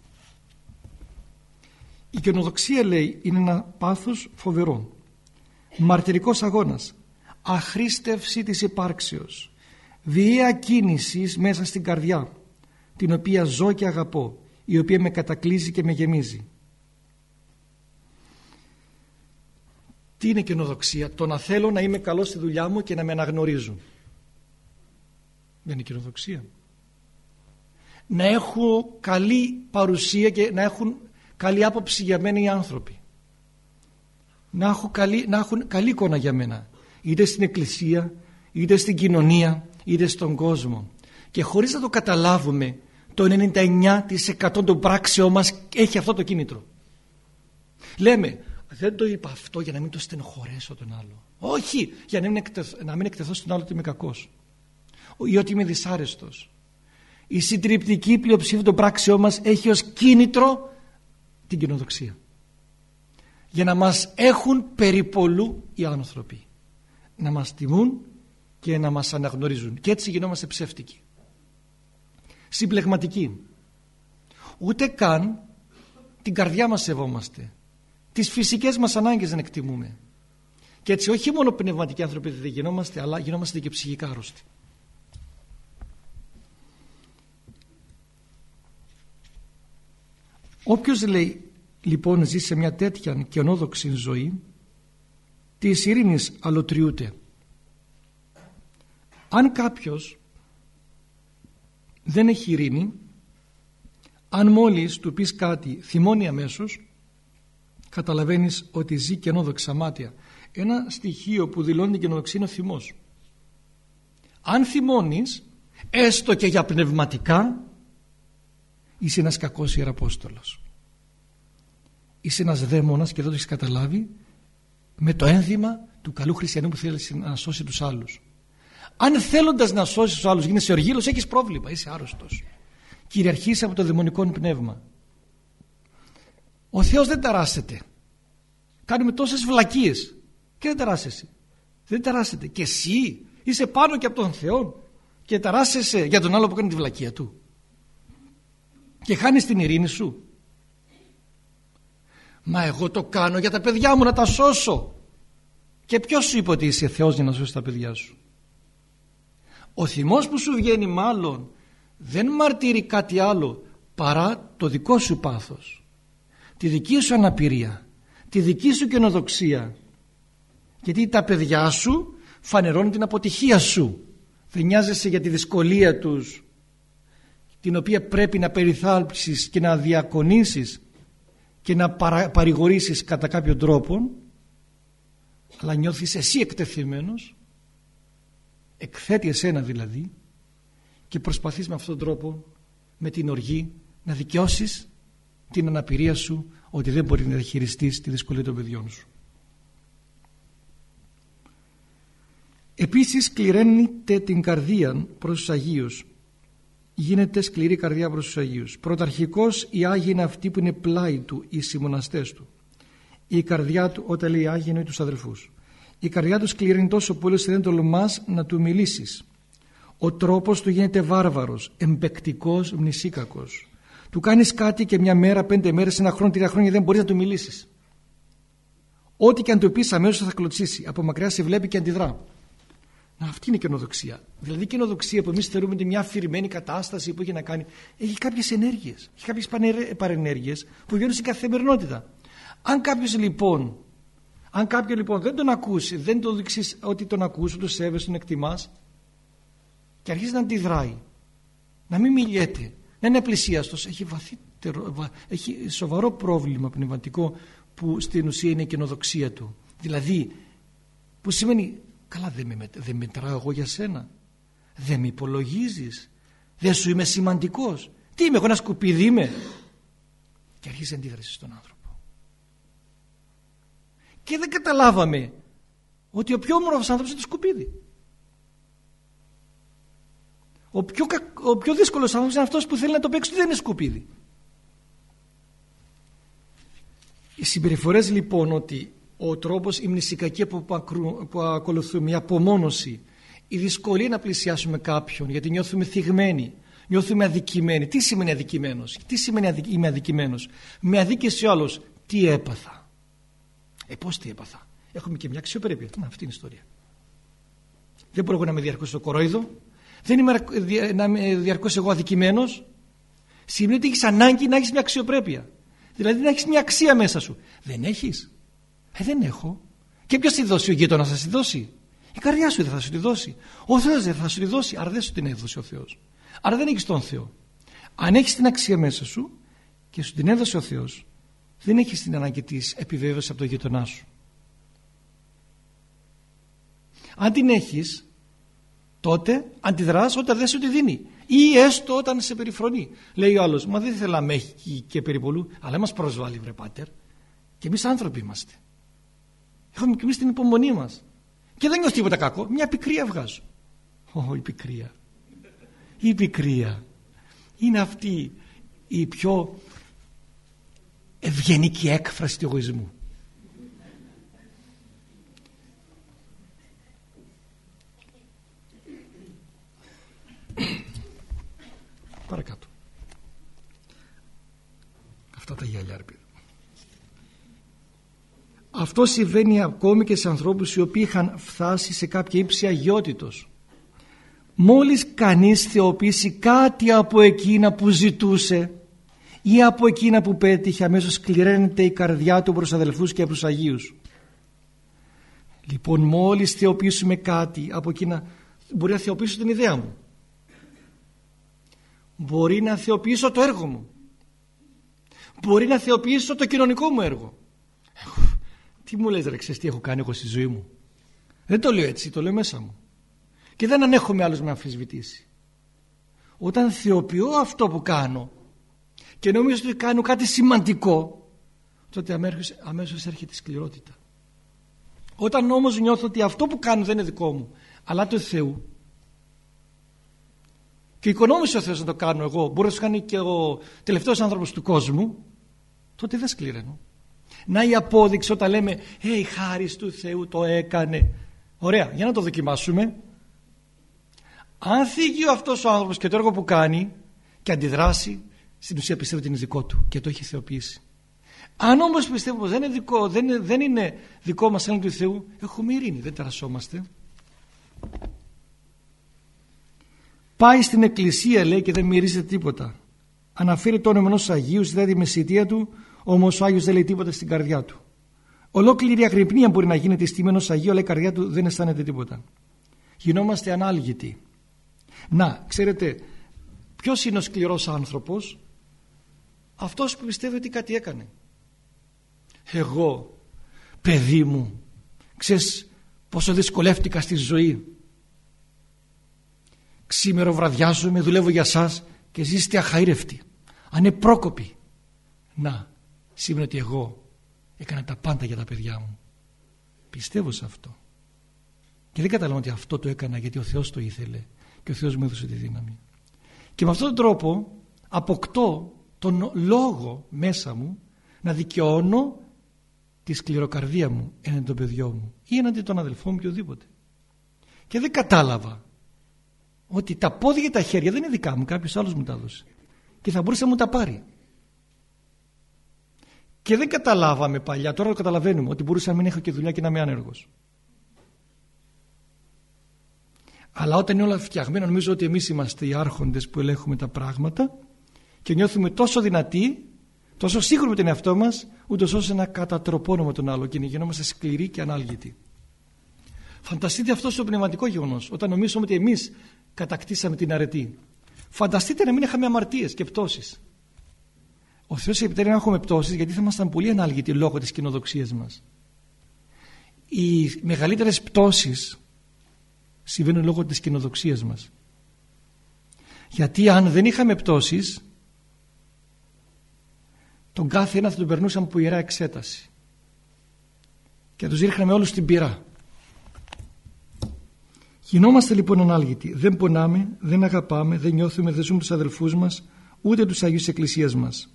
Η καινοδοξία, λέει, είναι ένα πάθος φοβερό, μαρτυρικός αγώνας, αχρίστευση της υπάρξεως, βιαία κίνηση μέσα στην καρδιά, την οποία ζω και αγαπώ, η οποία με κατακλείζει και με γεμίζει. Τι είναι καινοδοξία? Το να θέλω να είμαι καλός στη δουλειά μου και να με αναγνωρίζουν. Δεν είναι καινοδοξία? Να έχω καλή παρουσία και να έχουν καλή άποψη για μένα οι άνθρωποι, να, έχω καλή, να έχουν καλή εικόνα για μένα, είτε στην εκκλησία, είτε στην κοινωνία, είτε στον κόσμο, και χωρίς να το καταλάβουμε το ενενήντα εννιά τοις εκατό των πράξεων μας έχει αυτό το κίνητρο. Λέμε, δεν το είπα αυτό για να μην το στενοχωρέσω τον άλλο, όχι, για να μην, εκτεθ, να μην εκτεθώ στον άλλο ότι είμαι κακός ή ότι είμαι δυσάρεστος. Η συντριπτική πλειοψηφία των πράξεων μας έχει ως κίνητρο την κοινοδοξία, για να μας έχουν περιπολού οι άνθρωποι, να μας τιμούν και να μας αναγνωρίζουν, και έτσι γινόμαστε ψεύτικοι, συμπλεγματικοί. Ούτε καν την καρδιά μας σεβόμαστε, τις φυσικές μας ανάγκες δεν εκτιμούμε, και έτσι όχι μόνο πνευματικοί άνθρωποι δεν γινόμαστε, αλλά γινόμαστε και ψυχικά άρρωστοι. Όποιος, λέει, λοιπόν ζει σε μια τέτοια καινόδοξη ζωή, της ειρήνης αλωτριούται. Αν κάποιος δεν έχει ειρήνη, αν μόλις του πεις κάτι θυμώνει αμέσως, καταλαβαίνεις ότι ζει καινόδοξα μάτια. Ένα στοιχείο που δηλώνει την καινοδοξία είναι ο θυμός. Αν θυμώνεις, έστω και για πνευματικά, είσαι ένας κακός ιεραπόστολος. Είσαι ένας δαίμονας και δεν το έχεις καταλάβει, με το ένδυμα του καλού χριστιανού που θέλει να σώσει τους άλλους. Αν θέλοντας να σώσεις τους άλλους γίνεσαι οργήλος, έχεις πρόβλημα, είσαι άρρωστος. Κυριαρχείς από το δαιμονικό πνεύμα. Ο Θεός δεν ταράσσεται. Κάνουμε τόσες βλακίες και δεν ταράσσεσαι. Δεν ταράσσεται. Και εσύ είσαι πάνω και από τον Θεό και ταράσσεσαι για τον άλλο που κάνει τη βλακεία του και χάνεις την ειρήνη σου. Μα εγώ το κάνω για τα παιδιά μου, να τα σώσω. Και ποιος σου είπε ότι είσαι Θεός για να σώσεις τα παιδιά σου? Ο θυμός που σου βγαίνει μάλλον δεν μαρτύρει κάτι άλλο παρά το δικό σου πάθος, τη δική σου αναπηρία, τη δική σου καινοδοξία. Γιατί τα παιδιά σου φανερώνουν την αποτυχία σου. Δεν νοιάζεσαι για τη δυσκολία τους, την οποία πρέπει να περιθάλψεις και να διακονήσεις και να παρα, παρηγορήσεις κατά κάποιον τρόπο, αλλά νιώθεις εσύ εκτεθειμένος, εκθέτει εσένα δηλαδή, και προσπαθείς με αυτόν τον τρόπο, με την οργή, να δικαιώσεις την αναπηρία σου, ότι δεν μπορεί να διαχειριστείς τη δυσκολία των παιδιών σου. Επίσης σκληραίνεται την καρδία προς τους Αγίους. Γίνεται σκληρή καρδιά προς τους Αγίους. Πρωταρχικώς οι Άγιοι είναι αυτοί που είναι πλάι του, οι συμμοναστές του. Η καρδιά του, όταν λέει Άγιοι εννοεί τους αδελφούς. Η καρδιά του σκληραίνει τόσο πολύ ώστε δεν τολμάς να του μιλήσεις. Ο τρόπος του γίνεται βάρβαρος, εμπεκτικός, μνησίκακος. Του κάνεις κάτι και μια μέρα, πέντε μέρες, ένα χρόνο, τρία χρόνια δεν μπορείς να του μιλήσεις. Ό,τι και αν του πεις αμέσως θα κλωτσίσει. Από μακριά σε βλέπει και αντιδρά. Να, αυτή είναι η καινοδοξία. Δηλαδή η καινοδοξία που εμείς θεωρούμε είναι μια αφηρημένη κατάσταση που έχει να κάνει, έχει κάποιες ενέργειες, έχει κάποιες παρενέργειες που βγαίνουν στην καθημερινότητα. Αν κάποιος λοιπόν, αν κάποιον λοιπόν δεν τον ακούσει, δεν τον δείξεις ότι τον ακούς, τον σέβεσαι, τον εκτιμάς και αρχίζει να αντιδράει, να μην μιλιέται, να είναι πλησίαστος, έχει βαθύτερο, έχει σοβαρό πρόβλημα πνευματικό που στην ουσία είναι η καινοδοξία του. Δηλαδή, που σημαίνει, καλά δεν, με, δεν μετράω εγώ για σένα, δεν με υπολογίζεις, δεν σου είμαι σημαντικός, τι είμαι εγώ, ένα σκουπίδι είμαι? Και αρχίζει αντίδραση στον άνθρωπο. Και δεν καταλάβαμε ότι ο πιο όμορφος άνθρωπος είναι το σκουπίδι. Ο πιο, ο πιο δύσκολος άνθρωπος είναι αυτός που θέλει να το παίξει, δεν είναι σκουπίδι. Οι συμπεριφορές λοιπόν, ότι ο τρόπος, η μνησικακία που, που ακολουθούμε, η απομόνωση, η δυσκολία να πλησιάσουμε κάποιον γιατί νιώθουμε θυγμένοι, νιώθουμε αδικημένοι. Τι σημαίνει αδικημένος? Τι σημαίνει αδικ... είμαι αδικημένος? Με αδίκησε ο άλλος. Τι έπαθα? Ε, πώς τι έπαθα? Έχουμε και μια αξιοπρέπεια. Να, αυτή είναι η ιστορία. Δεν μπορώ εγώ να με διαρκώ στο κορόιδο. Δεν είμαι να με διαρκώς εγώ αδικημένος. Σημαίνει ότι έχεις ανάγκη να έχεις μια αξιοπρέπεια. Δηλαδή να έχεις μια αξία μέσα σου. Δεν έχεις? Ε, δεν έχω. Και ποιος τη δώσει? Ο γείτονας θα τη δώσει? Η καρδιά σου δεν θα σου τη δώσει? Ο Θεός δεν θα σου τη δώσει? Άρα δεν σου την έδωσε ο Θεός. Άρα δεν έχεις τον Θεό. Αν έχεις την αξία μέσα σου και σου την έδωσε ο Θεός, δεν έχεις την ανάγκη της επιβεβαίωσης από τον γείτονά σου. Αν την έχεις, τότε αντιδράς όταν δεν σου τη δίνει ή έστω όταν σε περιφρονεί. Λέει ο άλλος, μα δεν ήθελα να με έχει και περιπολού, αλλά μας προσβάλλει βρε πάτερ. Και εμείς άνθρωποι είμαστε. Έχουμε και εμείς την υπομονή μας. Και δεν νιώθω τίποτα κακό. Μια πικρία βγάζω. Ω, η πικρία. Η πικρία είναι αυτή η πιο ευγενική έκφραση του εγωισμού. Παρακάτω. Αυτά τα γυαλιά, ρε παιδί. Αυτό συμβαίνει ακόμη και σε ανθρώπους οι οποίοι είχαν φτάσει σε κάποια ύψη αγιότητος. Μόλις κανείς θεοποιήσει κάτι από εκείνα που ζητούσε ή από εκείνα που πέτυχε, αμέσως σκληραίνεται η καρδιά του προς αδελφούς και προς τους Αγίους. Λοιπόν, μόλις θεοποιήσουμε κάτι από εκείνα, μπορεί να θεοποιήσω την ιδέα μου, μπορεί να θεοποιήσω το έργο μου, μπορεί να θεοποιήσω το κοινωνικό μου έργο. Τι μου λες ρε, ξέρεις τι έχω κάνει εγώ στη ζωή μου? Δεν το λέω έτσι, το λέω μέσα μου. Και δεν ανέχομαι άλλος με αμφισβητήσει. Όταν θεοποιώ αυτό που κάνω και νομίζω ότι κάνω κάτι σημαντικό, τότε αμέσως, αμέσως έρχεται η σκληρότητα. Όταν όμως νιώθω ότι αυτό που κάνω δεν είναι δικό μου, αλλά του Θεού, και οικονόμησε ο Θεός να το κάνω εγώ, μπορεί να το κάνει και ο τελευταίος άνθρωπος του κόσμου, τότε δεν σκληραίνω. Να η απόδειξη όταν λέμε «Ε, η χάρις του Θεού το έκανε». Ωραία, για να το δοκιμάσουμε. Αν θίγει αυτός ο άνθρωπος και το έργο που κάνει και αντιδράσει, στην ουσία πιστεύω ότι είναι δικό του και το έχει θεοποιήσει. Αν όμως πιστεύω πως δεν είναι δικό, δεν είναι, δεν είναι δικό μας έναντι του Θεού, έχουμε ειρήνη, δεν ταρασσόμαστε. Πάει στην εκκλησία, λέει, και δεν μυρίζεται τίποτα. Αναφέρει το όνομα ενός Αγίου, ζητάει τη μεσητεία του, όμως ο Άγιος δεν λέει τίποτα στην καρδιά του. Ολόκληρη αγρυπνία μπορεί να γίνεται στη στιγμή ενός Αγίου, αλλά η καρδιά του δεν αισθάνεται τίποτα. Γινόμαστε ανάλγητοι. Να, ξέρετε, ποιος είναι ο σκληρός άνθρωπος? Αυτός που πιστεύει ότι κάτι έκανε. Εγώ, παιδί μου, ξέρεις πόσο δυσκολεύτηκα στη ζωή. Ξήμερο βραδιάζομαι, δουλεύω για σας και εσείς είστε αχαήρευτοι, ανεπρόκοποι. Να, σημαίνει ότι εγώ έκανα τα πάντα για τα παιδιά μου. Πιστεύω σε αυτό. Και δεν καταλαβαίνω ότι αυτό το έκανα γιατί ο Θεός το ήθελε και ο Θεός μου έδωσε τη δύναμη. Και με αυτόν τον τρόπο αποκτώ τον λόγο μέσα μου να δικαιώνω τη σκληροκαρδία μου έναντι των παιδιών μου ή έναντι των αδελφών μου και οδήποτε. Και δεν κατάλαβα ότι τα πόδια και τα χέρια δεν είναι δικά μου, κάποιος άλλος μου τα έδωσε και θα μπορούσε να μου τα πάρει. Και δεν καταλάβαμε παλιά, τώρα το καταλαβαίνουμε, ότι μπορούσα να μην έχω και δουλειά και να είμαι άνεργος. Αλλά όταν είναι όλα φτιαγμένα, νομίζω ότι εμείς είμαστε οι άρχοντες που ελέγχουμε τα πράγματα και νιώθουμε τόσο δυνατοί, τόσο σίγουροι με τον εαυτό μας, ούτως ώστε να κατατροπώνουμε τον άλλο και να γινόμαστε σκληροί και ανάλγητοι. Φανταστείτε αυτό στο πνευματικό γεγονός, όταν νομίζουμε ότι εμείς κατακτήσαμε την αρετή. Φανταστείτε να μην είχαμε αμαρτίες και πτώσεις. Ο Θεός επιτρέπει να έχουμε πτώσεις γιατί θα ήμασταν πολύ ανάλγητοι λόγω της κοινοδοξίας μας. Οι μεγαλύτερες πτώσεις συμβαίνουν λόγω της κοινοδοξίας μας. Γιατί αν δεν είχαμε πτώσεις, τον κάθε ένα θα τον περνούσαμε από ιερά εξέταση και τους ρίχναμε όλους στην πυρά. Γινόμαστε λοιπόν ανάλγητοι. Δεν πονάμε, δεν αγαπάμε, δεν νιώθουμε, δεν ζούμε τους αδελφούς μας, ούτε τους Αγίους της Εκκλησίας μας.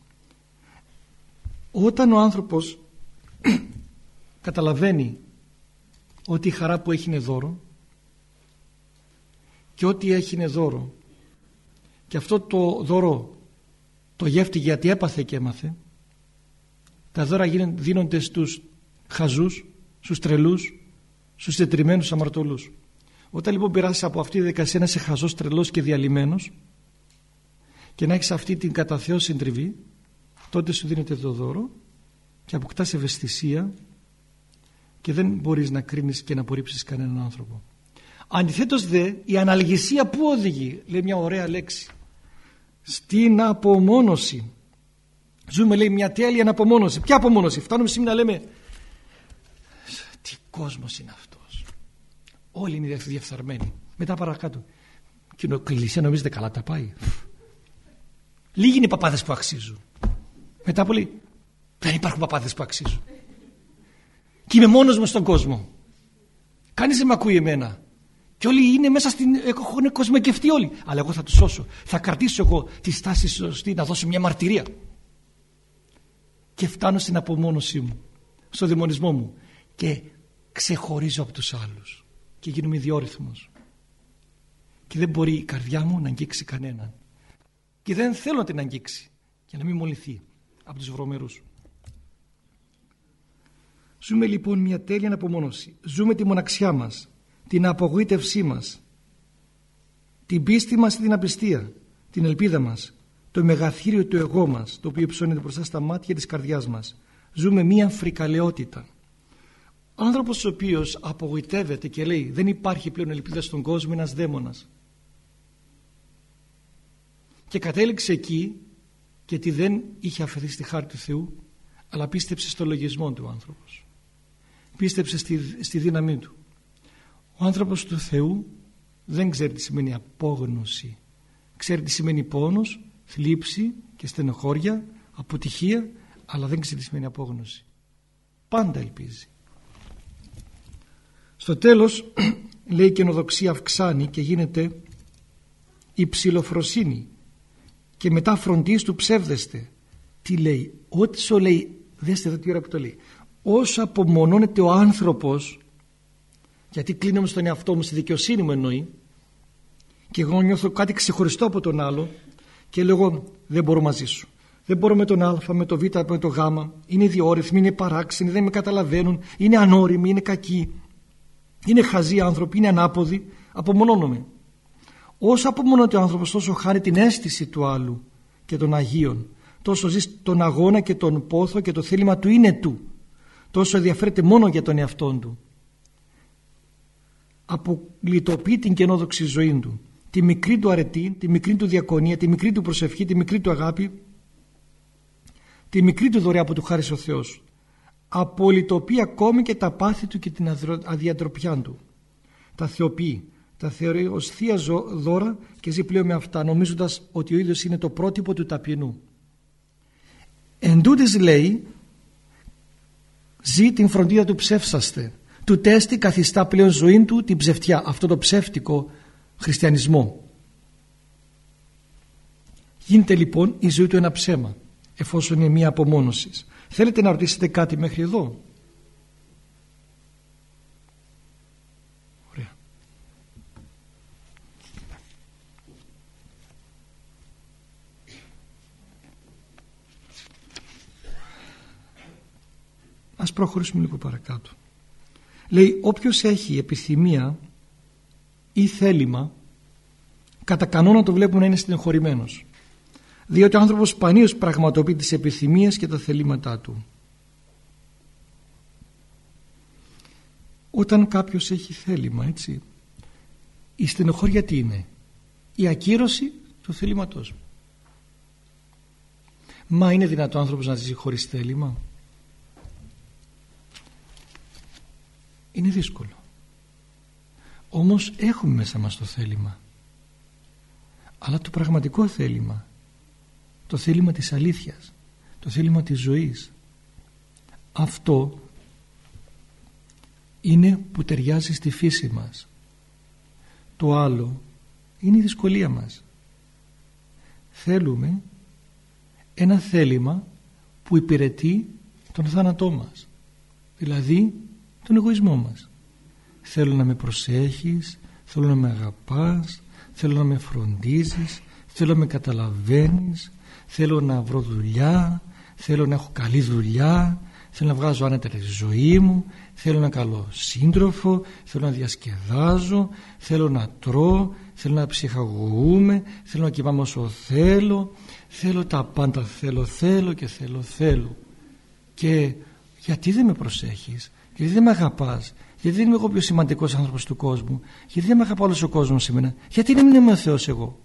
Όταν ο άνθρωπος καταλαβαίνει ότι η χαρά που έχει είναι δώρο και ότι έχει είναι δώρο και αυτό το δώρο το γεύτηκε γιατί έπαθε και έμαθε, τα δώρα δίνονται στους χαζούς, στους τρελούς, στους τετριμένους αμαρτωλούς. Όταν λοιπόν περάσεις από αυτή τη διαδικασία να είσαι χαζός, τρελός και διαλυμένος και να έχεις αυτή την κατά Θεό συντριβή, τότε σου δίνεται το δώρο και αποκτάς ευαισθησία και δεν μπορείς να κρίνεις και να απορρίψεις κανέναν άνθρωπο. Αντιθέτως δε, η αναλγησία που οδηγεί, λέει μια ωραία λέξη, στην απομόνωση. Ζούμε, λέει, μια τέλεια αναπομόνωση. Ποια απομόνωση? Φτάνουμε σήμερα να λέμε τι κόσμος είναι αυτός, όλοι είναι διεφθαρμένοι. Μετά παρακάτω, και η εκκλησία νομίζετε καλά τα πάει? Λίγοι είναι οι παπάδες που αξίζουν. Μετά πολύ δεν υπάρχουν παπάδες που αξίζουν και είμαι μόνος μου στον κόσμο, κανείς δεν με ακούει εμένα και όλοι είναι μέσα στην, έχουν κοσμικευτεί όλοι, αλλά εγώ θα τους σώσω, θα κρατήσω εγώ τη στάση σωστή, να δώσω μια μαρτυρία. Και φτάνω στην απομόνωσή μου, στο δαιμονισμό μου και ξεχωρίζω από τους άλλους και γίνομαι ιδιόρυθμος και δεν μπορεί η καρδιά μου να αγγίξει κανέναν και δεν θέλω να την αγγίξει για να μην μολυνθεί από τους βρωμερούς. Ζούμε λοιπόν μια τέλεια απομόνωση. Ζούμε τη μοναξιά μας, την απογοήτευσή μας, την πίστη μας ή την απιστία, την ελπίδα μας, το μεγαθύριο του εγώ μας, το οποίο ψώνεται μπροστά στα μάτια της καρδιάς μας. Ζούμε μια φρικαλαιότητα. Ο άνθρωπος ο οποίος απογοητεύεται και λέει δεν υπάρχει πλέον ελπίδα στον κόσμο, ένας δαίμονας. Και κατέληξε εκεί γιατί δεν είχε αφαιθεί στη χάρη του Θεού, αλλά πίστεψε στο λογισμό του άνθρωπος. Πίστεψε στη, στη δύναμή του. Ο άνθρωπος του Θεού δεν ξέρει τι σημαίνει απόγνωση. Ξέρει τι σημαίνει πόνος, θλίψη και στενοχώρια, αποτυχία, αλλά δεν ξέρει τι σημαίνει απόγνωση. Πάντα ελπίζει. Στο τέλος, λέει, η καινοδοξία αυξάνει και γίνεται υψηλοφροσύνη και μετά φροντίζει του ψεύδεστε. Τι λέει? Ό,τι σου λέει, δέστε εδώ τι ώρα που το λέει. Όσο απομονώνεται ο άνθρωπος γιατί κλείνομαι στον εαυτό μου, στη δικαιοσύνη μου εννοεί, και εγώ νιώθω κάτι ξεχωριστό από τον άλλο και λέω δεν μπορώ μαζί σου, δεν μπορώ με τον Α, με τον Β, με τον Γ, είναι ιδιόρυθμοι, είναι παράξενοι, δεν με καταλαβαίνουν, είναι ανώριμοι, είναι κακοί, είναι χαζοί άνθρωποι, είναι ανάποδοι, απομονώνομαι. Όσο απομονώνεται ο άνθρωπος, τόσο χάνει την αίσθηση του άλλου και των Αγίων, τόσο ζει τον αγώνα και τον πόθο και το θέλημα του είναι του, τόσο ενδιαφέρεται μόνο για τον εαυτό του, απολυτοποιεί την κενόδοξη ζωή του, τη μικρή του αρετή, τη μικρή του διακονία, τη μικρή του προσευχή, τη μικρή του αγάπη, τη μικρή του δωρεά που του χάρισε ο Θεός. Απολυτοποιεί ακόμη και τα πάθη του και την αδιατροπιά του. Τα θεοποιεί, τα θεωρεί ως θεία δώρα και ζει πλέον με αυτά, νομίζοντας ότι ο ίδιος είναι το πρότυπο του ταπεινού. Εν τούτης, λέει, ζει την φροντίδα του ψεύσαστε. Του τέστη καθιστά πλέον ζωή του την ψευτιά, αυτό το ψεύτικο χριστιανισμό. Γίνεται λοιπόν η ζωή του ένα ψέμα, εφόσον είναι μία απομόνωση. Θέλετε να ρωτήσετε κάτι μέχρι εδώ? Ωραία. Ας προχωρήσουμε λίγο παρακάτω. Λέει, όποιος έχει επιθυμία ή θέλημα, κατά κανόνα το βλέπουμε να είναι στενοχωρημένος, διότι ο άνθρωπος σπανίως πραγματοποιεί τις επιθυμίες και τα θελήματά του. Όταν κάποιος έχει θέλημα, έτσι, η στενοχώρια τι είναι? Η ακύρωση του θελήματός μου. Μα είναι δυνατό ο άνθρωπος να ζει χωρίς θέλημα? Είναι δύσκολο. Όμως έχουμε μέσα μας το θέλημα, αλλά το πραγματικό θέλημα, το θέλημα της αλήθειας, το θέλημα της ζωής, αυτό είναι που ταιριάζει στη φύση μας. Το άλλο είναι η δυσκολία μας. Θέλουμε ένα θέλημα που υπηρετεί τον θάνατό μας, δηλαδή τον εγωισμό μας. Θέλω να με προσέχεις, θέλω να με αγαπάς, θέλω να με φροντίζεις, θέλω να με καταλαβαίνεις, θέλω να βρω δουλειά, θέλω να έχω καλή δουλειά, θέλω να βγάζω άνετα τη ζωή μου, θέλω ένα καλό σύντροφο, θέλω να διασκεδάζω, θέλω να τρώω, θέλω να ψυχαγωγούμε, θέλω να κοιμάμαι όσο θέλω, θέλω τα πάντα, θέλω, θέλω και θέλω, θέλω. Και γιατί δεν με προσέχεις, γιατί δεν με αγαπάς, γιατί δεν είμαι εγώ πιο σημαντικός άνθρωπος του κόσμου, γιατί δεν με αγαπά όλος ο κόσμος σήμερα, γιατί δεν είμαι ο Θεός εγώ?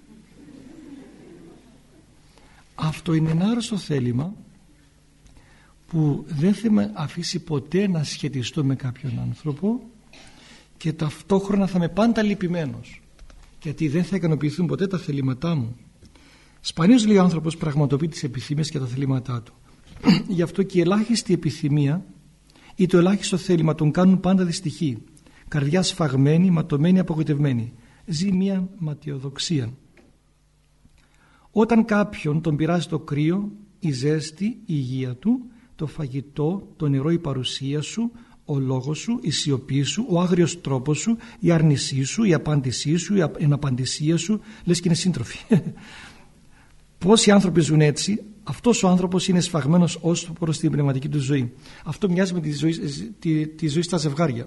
Αυτό είναι ένα άρρωστο θέλημα που δεν θα με αφήσει ποτέ να σχετιστώ με κάποιον άνθρωπο, και ταυτόχρονα θα είμαι πάντα λυπημένος, γιατί δεν θα ικανοποιηθούν ποτέ τα θελήματά μου. Σπανίως, λέει, ο άνθρωπος πραγματοποιεί τις επιθυμίες και τα θελήματά του. Γι' αυτό και η ελάχιστη επιθυμία ή το ελάχιστο θέλημα τον κάνουν πάντα δυστυχή, καρδιά σφαγμένη, ματωμένη, απογοητευμένη. Ζει μια ματιοδοξία. Όταν κάποιον τον πειράζει το κρύο, η ζέστη, η υγεία του, το φαγητό, το νερό, η παρουσία σου, ο λόγος σου, η σιωπή σου, ο άγριος τρόπος σου, η άρνησή σου, η απάντησή σου, η εναπαντησία σου, λες και είναι σύντροφοι. Πόσοι άνθρωποι ζουν έτσι? Αυτός ο άνθρωπος είναι σφαγμένος ως προς την πνευματική του ζωή. Αυτό μοιάζει με τη ζωή, τη, τη ζωή στα ζευγάρια.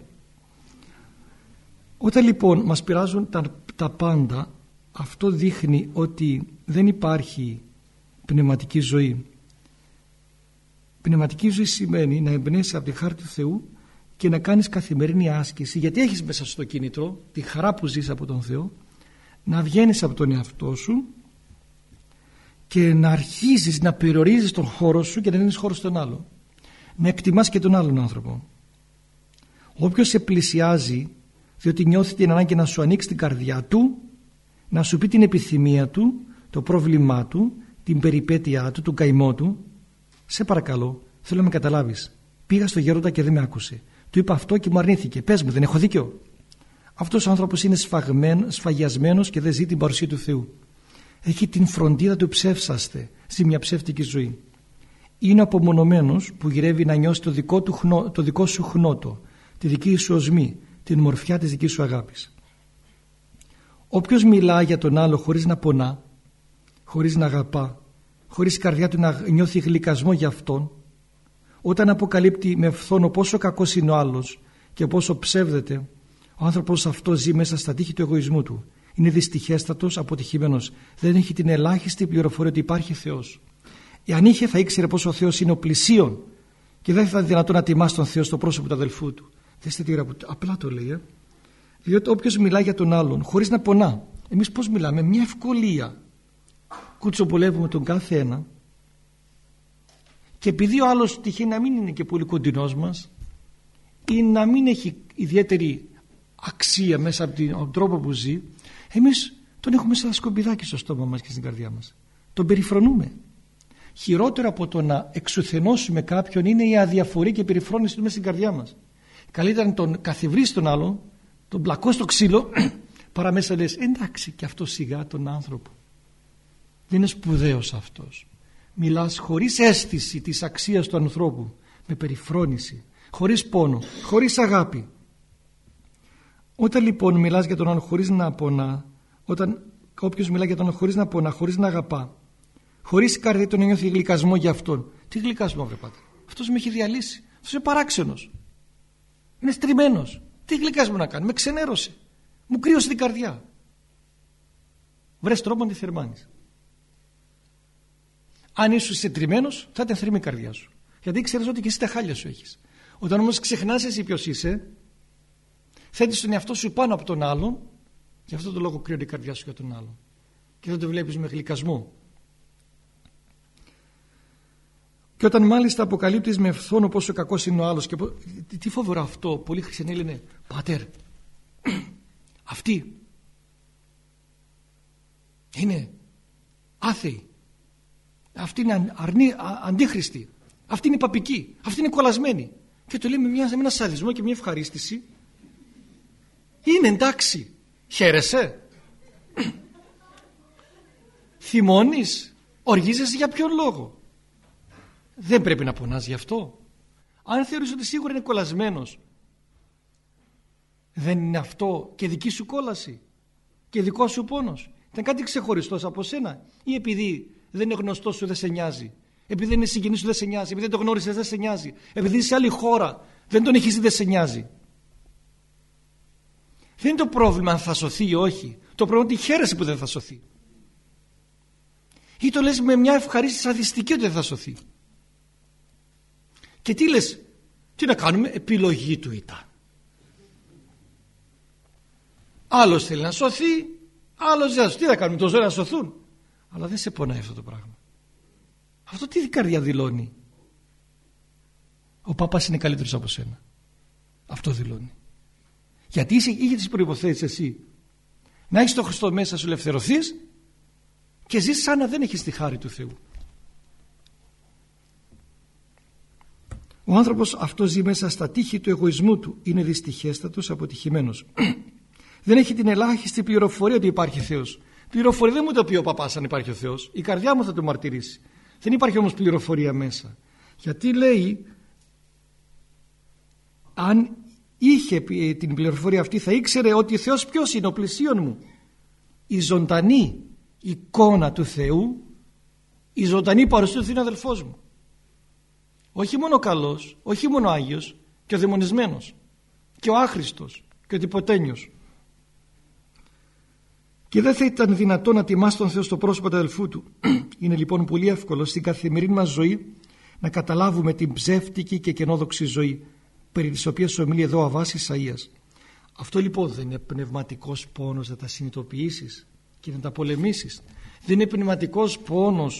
Όταν λοιπόν μας πειράζουν τα, τα πάντα, αυτό δείχνει ότι δεν υπάρχει πνευματική ζωή. Πνευματική ζωή σημαίνει να εμπνέσεις από τη χάρη του Θεού και να κάνεις καθημερινή άσκηση, γιατί έχεις μέσα στο κίνητρο τη χαρά που ζεις από τον Θεό, να βγαίνεις από τον εαυτό σου και να αρχίζεις να περιορίζεις τον χώρο σου και να δίνεις χώρο στον άλλο, να εκτιμάς και τον άλλον άνθρωπο. Όποιος σε πλησιάζει διότι νιώθει την ανάγκη να σου ανοίξει την καρδιά του, να σου πει την επιθυμία του, το πρόβλημά του, την περιπέτειά του, τον καημό του, σε παρακαλώ, θέλω να με καταλάβεις, πήγα στο γέροντα και δεν με άκουσε, του είπα αυτό και μου αρνήθηκε, πες μου, δεν έχω δίκιο? Αυτός ο άνθρωπος είναι σφαγιασμένος και δεν ζει την παρουσία του Θεού. Έχει την φροντίδα του ψεύσαστε, ζει μια ψεύτικη ζωή. Είναι απομονωμένος που γυρεύει να νιώσει το δικό, του χνο, το δικό σου χνότο, τη δική σου οσμή, την ομορφιά της δικής σου αγάπης. Όποιος μιλά για τον άλλο χωρίς να πονά, χωρίς να αγαπά, χωρίς η καρδιά του να νιώθει γλυκασμό για αυτόν, όταν αποκαλύπτει με φθόνο πόσο κακός είναι ο άλλος και πόσο ψεύδεται, ο άνθρωπος αυτός ζει μέσα στα τείχη του εγωισμού του. Είναι δυστυχέστατος, αποτυχημένος. Δεν έχει την ελάχιστη πληροφορία ότι υπάρχει Θεός. Εάν είχε, θα ήξερε πως ο Θεός είναι ο πλησίον και δεν θα ήταν δυνατόν να τιμάς τον Θεό στο πρόσωπο του αδελφού του. Δέστε τι γραπτό, απλά το λέει. Ε? Διότι όποιος μιλά για τον άλλον χωρίς να πονά, εμείς πώς μιλάμε, μια ευκολία. Κουτσομπολεύουμε τον κάθε ένα και επειδή ο άλλος τυχαίνει να μην είναι και πολύ κοντινός μας ή να μην έχει ιδιαίτερη αξία μέσα από τον τρόπο που ζει, εμείς τον έχουμε σαν σκομπιδάκι στο στόμα μας και στην καρδιά μας. Τον περιφρονούμε. Χειρότερο από το να εξουθενώσουμε κάποιον είναι η αδιαφορία και η περιφρόνηση του μέσα στην καρδιά μας. Καλύτερα να τον καθιβρίσει τον άλλον, τον πλακώ στο ξύλο, παρά μέσα λες εντάξει και αυτό σιγά τον άνθρωπο. Δεν είναι σπουδαίος αυτός. Μιλάς χωρίς αίσθηση της αξίας του ανθρώπου, με περιφρόνηση, χωρίς πόνο, χωρίς αγάπη. Όταν λοιπόν μιλάς για τον άλλον χωρίς να πονά, όταν όποιος μιλά για τον άλλον χωρίς να πονά, χωρίς να αγαπά, χωρίς η καρδιά του να νιώθει γλυκασμό για αυτόν. Τι γλυκασμό βρε πάτε? Αυτός με έχει διαλύσει. Αυτός είναι παράξενος. Είναι στριμμένος. Τι γλυκασμό να κάνει? Με ξενέρωσε. Μου κρύωσε την καρδιά. Βρες τρόπο να τη θερμάνεις. Αν ήσουν συντριμμένος, θα ήταν θρυμμή η καρδιά σου. Γιατί ξέρεις ότι και εσύ τα χάλια σου έχεις. Όταν όμως ξεχνάς εσύ ποιος είσαι, θέτεις τον εαυτό σου πάνω από τον άλλον, γι' αυτό το λόγο κρύωνε η καρδιά σου για τον άλλον. Και δεν το βλέπεις με γλυκασμό. Και όταν μάλιστα αποκαλύπτεις με φθόνο πόσο κακός είναι ο άλλος, και τι φοβερό αυτό, πολλοί χριστιανοί λένε «Πάτερ, αυτοί είναι άθεοι, αυτοί είναι αρνή, α, αντίχριστοι, αυτοί είναι παπικοί, αυτοί είναι κολλασμένοι». Και το λέει με, μια, με ένα σαδισμό και μια ευχαρίστηση. Είναι εντάξει, χαίρεσαι, θυμώνεις, οργίζεσαι για ποιον λόγο? Δεν πρέπει να πονάς γι' αυτό. Αν θεωρείς ότι σίγουρα είναι κολλασμένος, δεν είναι αυτό και δική σου κόλαση και δικό σου πόνος? Ήταν κάτι ξεχωριστός από σένα, ή επειδή δεν είναι γνωστό σου δεν σε νοιάζει, επειδή δεν είναι συγγενής σου δεν σε νοιάζει, επειδή δεν το γνώρισες δεν σε νοιάζει, επειδή είσαι σε άλλη χώρα δεν τον έχεις δει δεν σε νοιάζει? Δεν είναι το πρόβλημα αν θα σωθεί ή όχι. Το πρόβλημα είναι ότι χαίρεσαι που δεν θα σωθεί. Ή το λες με μια ευχαρίστηση αδυστική ότι δεν θα σωθεί. Και τι λες, τι να κάνουμε, επιλογή του ήταν. Άλλος θέλει να σωθεί, άλλος δεν. Τι να κάνουμε, το ζώο να σωθούν? Αλλά δεν σε πονάει αυτό το πράγμα. Αυτό τι καρδιά δηλώνει? Ο Πάπας είναι καλύτερος από σένα. Αυτό δηλώνει. Γιατί είσαι, είχε τις προϋποθέσεις εσύ να έχεις τον Χριστό μέσα σου, ελευθερωθείς και ζεις σαν να δεν έχεις τη χάρη του Θεού. Ο άνθρωπος αυτός ζει μέσα στα τείχη του εγωισμού του. Είναι δυστυχέστατος, αποτυχημένος. Δεν έχει την ελάχιστη πληροφορία ότι υπάρχει Θεός. Πληροφορία δεν μου το πει ο παπάς αν υπάρχει ο Θεός. Η καρδιά μου θα το μαρτυρήσει. Δεν υπάρχει όμως πληροφορία μέσα. Γιατί λέει, αν είχε την πληροφορία αυτή θα ήξερε ότι ο Θεός ποιος είναι, ο πλησίον μου. Η ζωντανή εικόνα του Θεού, η ζωντανή παρουσία του Θεού είναι αδελφός μου. Όχι μόνο καλός, όχι μόνο Άγιος, και ο δαιμονισμένος και ο άχρηστος και ο τυποτένιος. Και δεν θα ήταν δυνατό να τιμάς τον Θεό στο πρόσωπο του αδελφού του. Είναι λοιπόν πολύ εύκολο στην καθημερινή μας ζωή να καταλάβουμε την ψεύτικη και κενόδοξη ζωή περί της οποίας ομιλεί εδώ ο Αββάσης Σαΐας. Αυτό λοιπόν δεν είναι πνευματικός πόνος να τα συνειδητοποιήσεις και να τα πολεμήσεις? Δεν είναι πνευματικός πόνος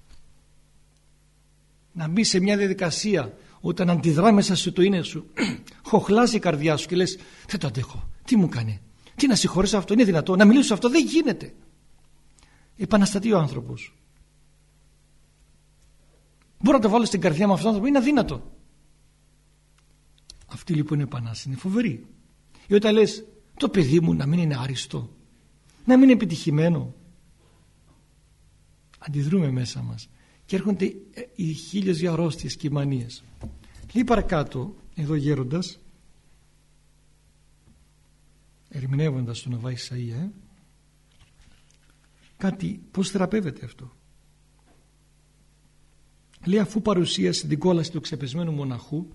να μπει σε μια διαδικασία όταν αντιδρά μέσα σου το είναι σου, χοχλάζει η καρδιά σου και λες δεν το αντέχω, τι μου κάνει, τι να συγχωρήσω αυτό, είναι δυνατό να μιλήσω αυτό? Δεν γίνεται. Επαναστατεί ο άνθρωπος. Μπορώ να το βάλω στην καρδιά μου αυτόν τον άνθρωπο, είναι αδύνατο. Αυτή λοιπόν η επανάσταση είναι φοβερή. Ή όταν λες το παιδί μου να μην είναι άριστο, να μην είναι επιτυχημένο, αντιδρούμε μέσα μας και έρχονται οι χίλιες δυο αρρώστιες και οι μανίες. Λέει παρακάτω εδώ γέροντας, ερμηνεύοντας τον Αββά Ισαΐα, ε? κάτι, πώς θεραπεύεται αυτό. Λέει, αφού παρουσίασε την κόλαση του ξεπεσμένου μοναχού,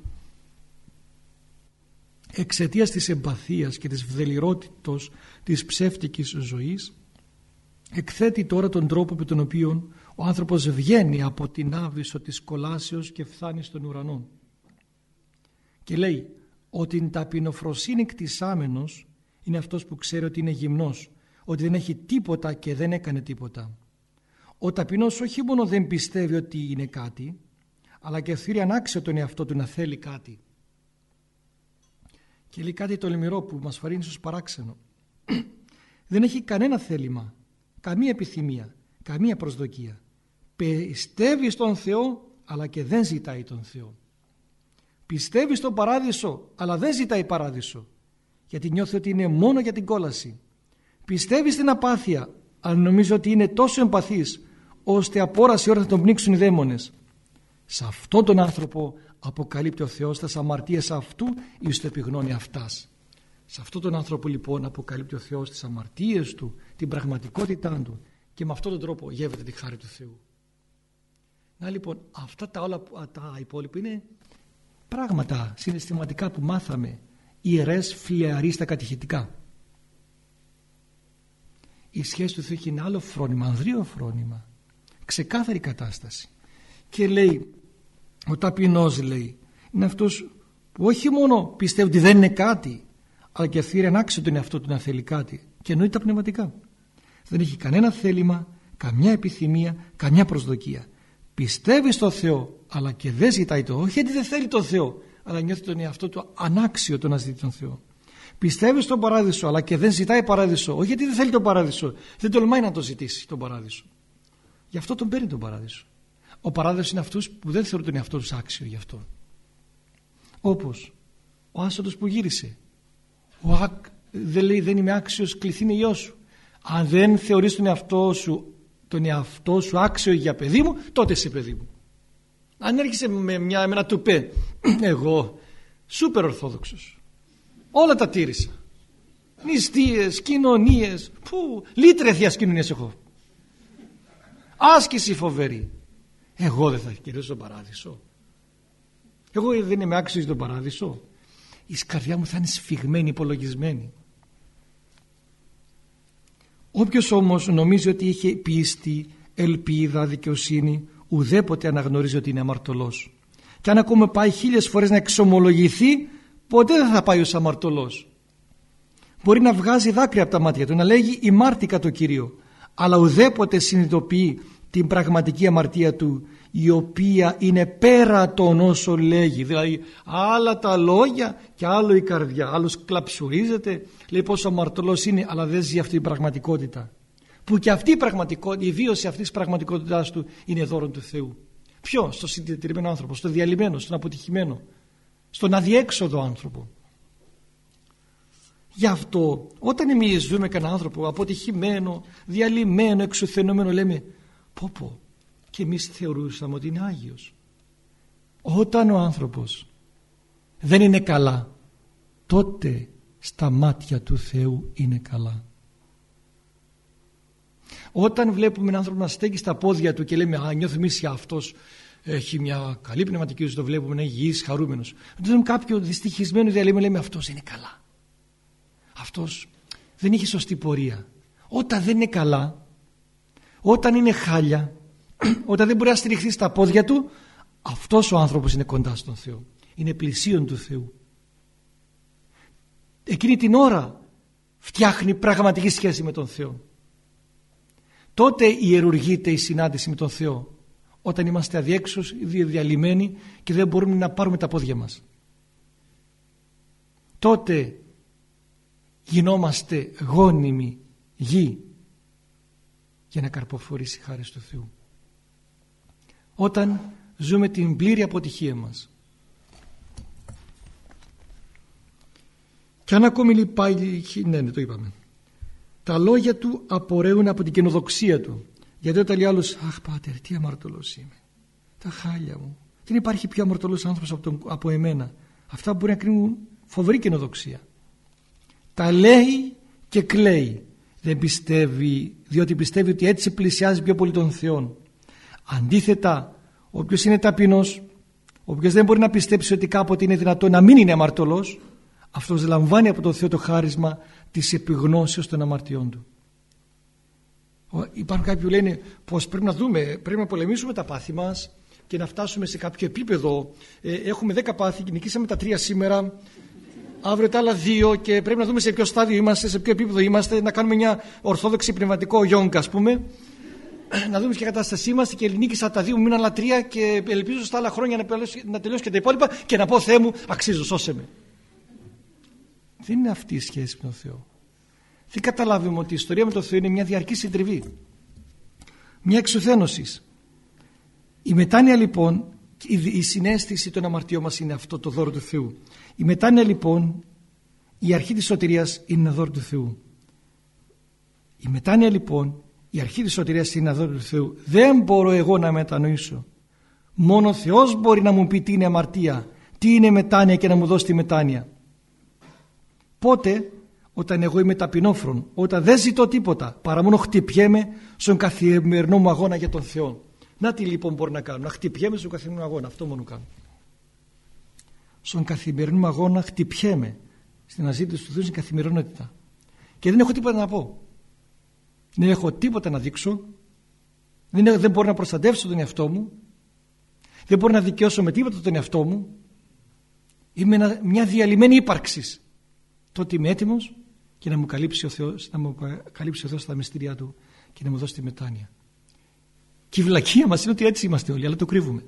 εξαιτίας της εμπαθίας και της βδελιρότητος της ψεύτικης ζωής, εκθέτει τώρα τον τρόπο με τον οποίο ο άνθρωπος βγαίνει από την άβυσσο της κολάσεως και φθάνει στον ουρανό. Και λέει ότι την ταπεινοφροσύνη κτισάμενος είναι αυτός που ξέρει ότι είναι γυμνός, ότι δεν έχει τίποτα και δεν έκανε τίποτα. Ο ταπεινός όχι μόνο δεν πιστεύει ότι είναι κάτι, αλλά και θεωρεί ανάξιο τον εαυτό του να θέλει κάτι. Και λέει κάτι τολμηρό που μας φαρύνει ίσως παράξενο. Δεν έχει κανένα θέλημα, καμία επιθυμία, καμία προσδοκία. Πιστεύει στον Θεό, αλλά και δεν ζητάει τον Θεό. Πιστεύει στον παράδεισο, αλλά δεν ζητάει παράδεισο, γιατί νιώθει ότι είναι μόνο για την κόλαση. Πιστεύει στην απάθεια, αλλά νομίζει ότι είναι τόσο εμπαθής, ώστε από ώρα σε ώρα θα τον πνίξουν οι δαίμονες. Σε αυτόν τον άνθρωπο αποκαλύπτει ο Θεός τις αμαρτίες αυτού εις το επιγνώνει αυτάς. Σε αυτόν τον άνθρωπο λοιπόν αποκαλύπτει ο Θεός τις αμαρτίες του, την πραγματικότητά του, και με αυτόν τον τρόπο γεύεται τη χάρη του Θεού. Να λοιπόν, αυτά τα όλα τα υπόλοιπα είναι πράγματα συναισθηματικά που μάθαμε, ιερές φλιαροί στα κατηχητικά. Η σχέση του Θεού έχει ένα άλλο φρόνημα, ανδρείο φρόνημα, ξεκάθαρη κατάσταση. Και λέει, ο ταπεινός, λέει, είναι αυτός που όχι μόνο πιστεύει ότι δεν είναι κάτι, αλλά και θεωρεί ανάξιο τον εαυτό του να θέλει κάτι, και εννοεί τα πνευματικά. Δεν έχει κανένα θέλημα, καμιά επιθυμία, καμιά προσδοκία. Πιστεύει στο Θεό, αλλά και δεν ζητάει το, όχι γιατί δεν θέλει τον Θεό, αλλά νιώθει τον εαυτό του ανάξιο το να ζητεί τον Θεό. Πιστεύει στον παράδεισο, αλλά και δεν ζητάει παράδεισο, όχι γιατί δεν θέλει τον παράδεισο, δεν τολμάει να το ζητήσει τον παράδεισο. Γι' αυτό τον παίρνει τον παράδεισο. Ο παράδεισος είναι αυτούς που δεν θεωρούν τον εαυτό τους άξιο γι' αυτό. Όπως ο άσωτος που γύρισε. Ο άκ, δεν λέει δεν είμαι άξιος, κληθήνε γιος σου. Αν δεν θεωρείς τον εαυτό σου, τον εαυτό σου άξιο για παιδί μου, τότε είσαι παιδί μου. Αν έρχεσαι με, μια, με ένα τουπέ, εγώ σούπερ ορθόδοξος, όλα τα τήρησα, νηστείες, κοινωνίες, που λύτρια θείας κοινωνίες έχω, άσκηση φοβερή, εγώ δεν θα κερδίσω τον παράδεισο, εγώ δεν είμαι άξιος για τον παράδεισο. Η καρδιά μου θα είναι σφιγμένη, υπολογισμένη. Όποιος όμως νομίζει ότι είχε πίστη, ελπίδα, δικαιοσύνη, ουδέποτε αναγνωρίζει ότι είναι αμαρτωλός. Και αν ακόμα πάει χίλιες φορές να εξομολογηθεί, ποτέ δεν θα πάει ως αμαρτωλός. Μπορεί να βγάζει δάκρυα από τα μάτια του, να λέγει ημάρτηκα το Κύριο, αλλά ουδέποτε συνειδητοποιεί την πραγματική αμαρτία του, η οποία είναι πέρα των όσων λέγει. Δηλαδή άλλα τα λόγια και άλλο η καρδιά. Άλλος κλαψουρίζεται, λέει πόσο αμαρτωλός είναι, αλλά δεν ζει αυτή η πραγματικότητα, που και αυτή η πραγματικότητα, η βίωση αυτής της πραγματικότητάς του είναι δώρο του Θεού. Ποιο? Στο συντηρημένο άνθρωπο, στο διαλυμένο, στον αποτυχημένο, στον αδιέξοδο άνθρωπο. Γι' αυτό όταν εμείς ζούμε κανέναν άνθρωπο αποτυχημένο, διαλυμένο, εξουθενωμένο, λέμε πω πω, και εμείς θεωρούσαμε ότι είναι Άγιος. Όταν ο άνθρωπος δεν είναι καλά, τότε στα μάτια του Θεού είναι καλά. Όταν βλέπουμε έναν άνθρωπο να στέκει στα πόδια του και λέμε α, νιώθουμε ίσια αυτός έχει μια καλή πνευματική ζωή, το βλέπουμε να είναι υγιής, χαρούμενος. Όταν δούμε κάποιο δυστυχισμένο διαλύμένο, λέμε αυτός είναι καλά, αυτός δεν είχε σωστή πορεία. Όταν δεν είναι καλά, όταν είναι χάλια, όταν δεν μπορεί να στηριχθεί στα πόδια του, αυτός ο άνθρωπος είναι κοντά στον Θεό, είναι πλησίον του Θεού. Εκείνη την ώρα φτιάχνει πραγματική σχέση με τον Θεό. Τότε ιερουργείται η συνάντηση με τον Θεό, όταν είμαστε αδιέξοδοι, διαλυμένοι και δεν μπορούμε να πάρουμε τα πόδια μας. Τότε γινόμαστε γόνιμοι γη για να καρποφορήσει η χάρη του Θεού. Όταν ζούμε την πλήρη αποτυχία μας. Και αν ακόμη λυπάει, ναι, ναι, το είπαμε. Τα λόγια του απορρέουν από την καινοδοξία του. Γιατί όταν λέει άλλος, αχ πάτερ, τι αμαρτωλός είμαι, τα χάλια μου, δεν υπάρχει πιο αμαρτωλός άνθρωπος από, τον, από εμένα. Αυτά μπορεί να κρίνουν φοβερή καινοδοξία. Τα λέει και κλαίει. Δεν πιστεύει, διότι πιστεύει ότι έτσι πλησιάζει πιο πολύ τον Θεό. Αντίθετα, όποιος είναι ταπεινός, όποιος δεν μπορεί να πιστέψει ότι κάποτε είναι δυνατό να μην είναι αμαρτωλός, αυτός λαμβάνει από τον Θεό το χάρισμα της επιγνώσεως των αμαρτιών του. Υπάρχουν κάποιοι που λένε πως πρέπει να δούμε, πρέπει να πολεμήσουμε τα πάθη μας και να φτάσουμε σε κάποιο επίπεδο. Ε, έχουμε δέκα πάθη και νικήσαμε τα τρία σήμερα, αύριο τα άλλα δύο, και πρέπει να δούμε σε ποιο στάδιο είμαστε, σε ποιο επίπεδο είμαστε, να κάνουμε μια ορθόδοξη πνευματικό γιόγκα, ας πούμε, να δούμε και κατάστασή μας, και νίκησα τα δύο, μου μείναν άλλα τρία και ελπίζω στα άλλα χρόνια να τελειώσω και τα υπόλοιπα και να πω, Θεέ μου, αξίζω, σώσε με. Δεν είναι αυτή η σχέση με τον Θεό. Δεν καταλάβουμε ότι η ιστορία με τον Θεό είναι μια διαρκή συντριβή, μια εξουθένωση. Η μετάνοια λοιπόν, η συναίσθηση των αμαρτιών μας είναι αυτό το δώρο του Θεού. Η μετάνοια λοιπόν, η αρχή της σωτηρίας, είναι ένα δώρο του Θεού. Η μετάνοια λοιπόν, η αρχή της σωτηρίας είναι ένα δώρο του Θεού. Δεν μπορώ εγώ να μετανοήσω. Μόνο ο Θεός μπορεί να μου πει τι είναι αμαρτία, τι είναι μετάνοια, και να μου δώσει τη μετάνοια. Πότε? Όταν εγώ είμαι ταπεινόφρον, όταν δεν ζητώ τίποτα παρά μόνο χτυπιέμαι στον καθημερινό μου αγώνα για τον Θεό. Να τι λοιπόν μπορώ να κάνω? Να χτυπιέμαι στον καθημερινό αγώνα, αυτό μόνο κάνω. Στον καθημερινό μου αγώνα χτυπιέμαι στην αναζήτηση του Θεού, στην καθημερινότητα. Και δεν έχω τίποτα να πω. Δεν έχω τίποτα να δείξω. Δεν, έχω, δεν μπορώ να προστατεύσω τον εαυτό μου. Δεν μπορώ να δικαιώσω με τίποτα τον εαυτό μου. Είμαι ένα, μια διαλυμένη ύπαρξη. Τότε είμαι έτοιμος και να μου καλύψει ο Θεός, να μου καλύψει ο Θεός τα μυστήριά του και να μου δώσει τη μετάνοια. Και η βλακεία μας είναι ότι έτσι είμαστε όλοι, αλλά το κρύβουμε.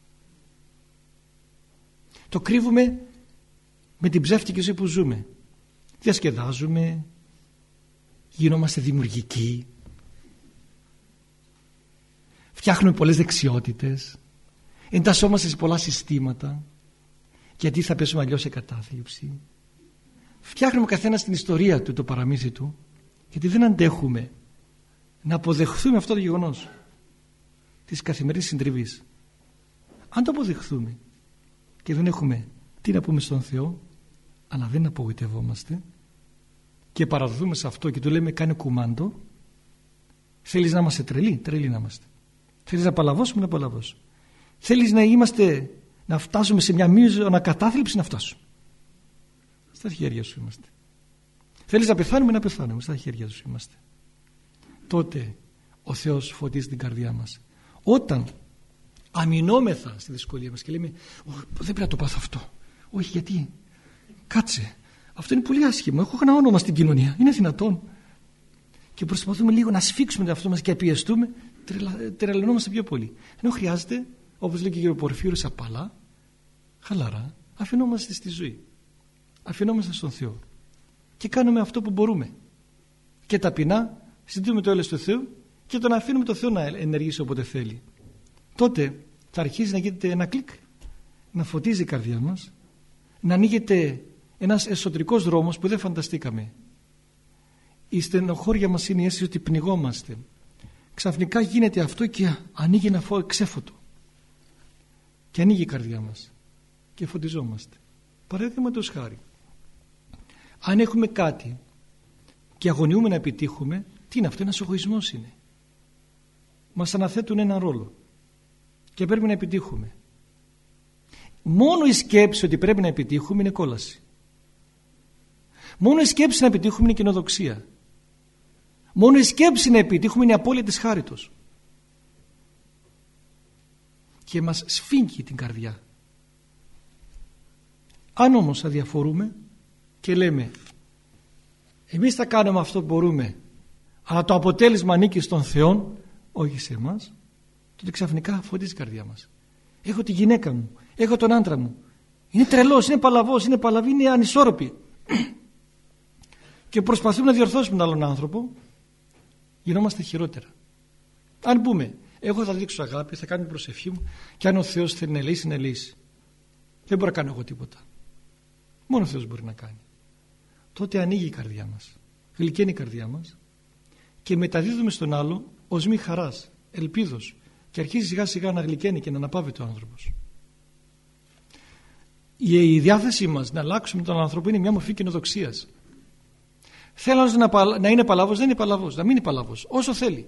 Το κρύβουμε με την ψεύτικη ζωή που ζούμε. Διασκεδάζουμε, γινόμαστε δημιουργικοί, φτιάχνουμε πολλές δεξιότητες, εντασσόμαστε σε πολλά συστήματα, γιατί θα πέσουμε αλλιώς σε κατάθλιψη. Φτιάχνουμε καθένα στην ιστορία του το παραμύθι του, γιατί δεν αντέχουμε να αποδεχθούμε αυτό το γεγονός της καθημερινής συντριβής. Αν το αποδεχθούμε και δεν έχουμε τι να πούμε στον Θεό, αλλά δεν απογοητευόμαστε και παραδοθούμε σε αυτό και του λέμε κάνε κουμάντο, θέλεις να είμαστε τρελοί, τρελοί να είμαστε. Θέλεις να παλαβώσουμε, να παλαβώσουμε. Θέλεις να είμαστε, να φτάσουμε σε μια μείζωνα κατάθλιψη, να φτάσουμε. Στα χέρια σου είμαστε. Θέλεις να πεθάνουμε, να πεθάνουμε. Στα χέρια σου είμαστε. Τότε ο Θεός φωτίζει την καρδιά μας. Όταν αμυνόμεθα στη δυσκολία μας και λέμε δεν πρέπει να το πάθω αυτό. Όχι, γιατί? Κάτσε. Αυτό είναι πολύ άσχημο. Έχω ένα όνομα στην κοινωνία. Είναι δυνατόν? Και προσπαθούμε λίγο να σφίξουμε τον εαυτό μας και πιεστούμε, τρελαινόμαστε πιο πολύ. Ενώ χρειάζεται, όπως λέει και ο κ. Πορφύρος, απαλά, χαλαρά, αφινόμαστε στη ζωή. Αφινόμαστε στον Θεό και κάνουμε αυτό που μπορούμε και ταπεινά ζητούμε το έλεος του Θεού και τον αφήνουμε το Θεό να ενεργήσει όποτε θέλει. Τότε θα αρχίσει να γίνεται ένα κλικ, να φωτίζει η καρδιά μας, να ανοίγεται ένας εσωτερικός δρόμος που δεν φανταστήκαμε. Η στενοχώρια μας είναι η αίσθηση ότι πνιγόμαστε. Ξαφνικά γίνεται αυτό και ανοίγει ένα ξέφωτο και ανοίγει η καρδιά μας και φωτιζόμαστε. Παραδείγματος χάρη, αν έχουμε κάτι και αγωνιούμε να επιτύχουμε, τι είναι αυτό? Ένας εγωισμός είναι. Μας αναθέτουν έναν ρόλο και πρέπει να επιτύχουμε. Μόνο η σκέψη ότι πρέπει να επιτύχουμε είναι κόλαση. Μόνο η σκέψη να επιτύχουμε είναι κοινοδοξία. Μόνο η σκέψη να επιτύχουμε είναι η απώλεια της χάριτος. Και μας σφίγγει την καρδιά. Αν όμως αδιαφορούμε και λέμε εμείς θα κάνουμε αυτό που μπορούμε, αλλά το αποτέλεσμα ανήκει στον Θεό, όχι σε εμάς, τότε ξαφνικά φωτίζει η καρδιά μας. Έχω τη γυναίκα μου, έχω τον άντρα μου, είναι τρελός, είναι παλαβός, είναι παλαβή, είναι ανισόρροπη και προσπαθούμε να διορθώσουμε τον άλλον άνθρωπο, γινόμαστε χειρότερα. Αν πούμε εγώ θα δείξω αγάπη, θα κάνω την προσευχή μου και αν ο Θεός θέλει να λύσει, να λύσει. Δεν μπορώ να κάνω εγώ τίποτα. Μόνο ο Θεός μπορεί να κάνει. Τότε ανοίγει η καρδιά μας, γλυκαίνει η καρδιά μας και μεταδίδουμε στον άλλο οσμή χαράς, ελπίδος και αρχίζει σιγά σιγά να γλυκαίνει και να αναπαύεται ο άνθρωπος. Η διάθεσή μας να αλλάξουμε τον άνθρωπο είναι μια μορφή κοινοδοξίας. Θέλει άλλος να, να είναι παλαβός, δεν είναι παλαβός, να μην είναι παλαβός, όσο θέλει.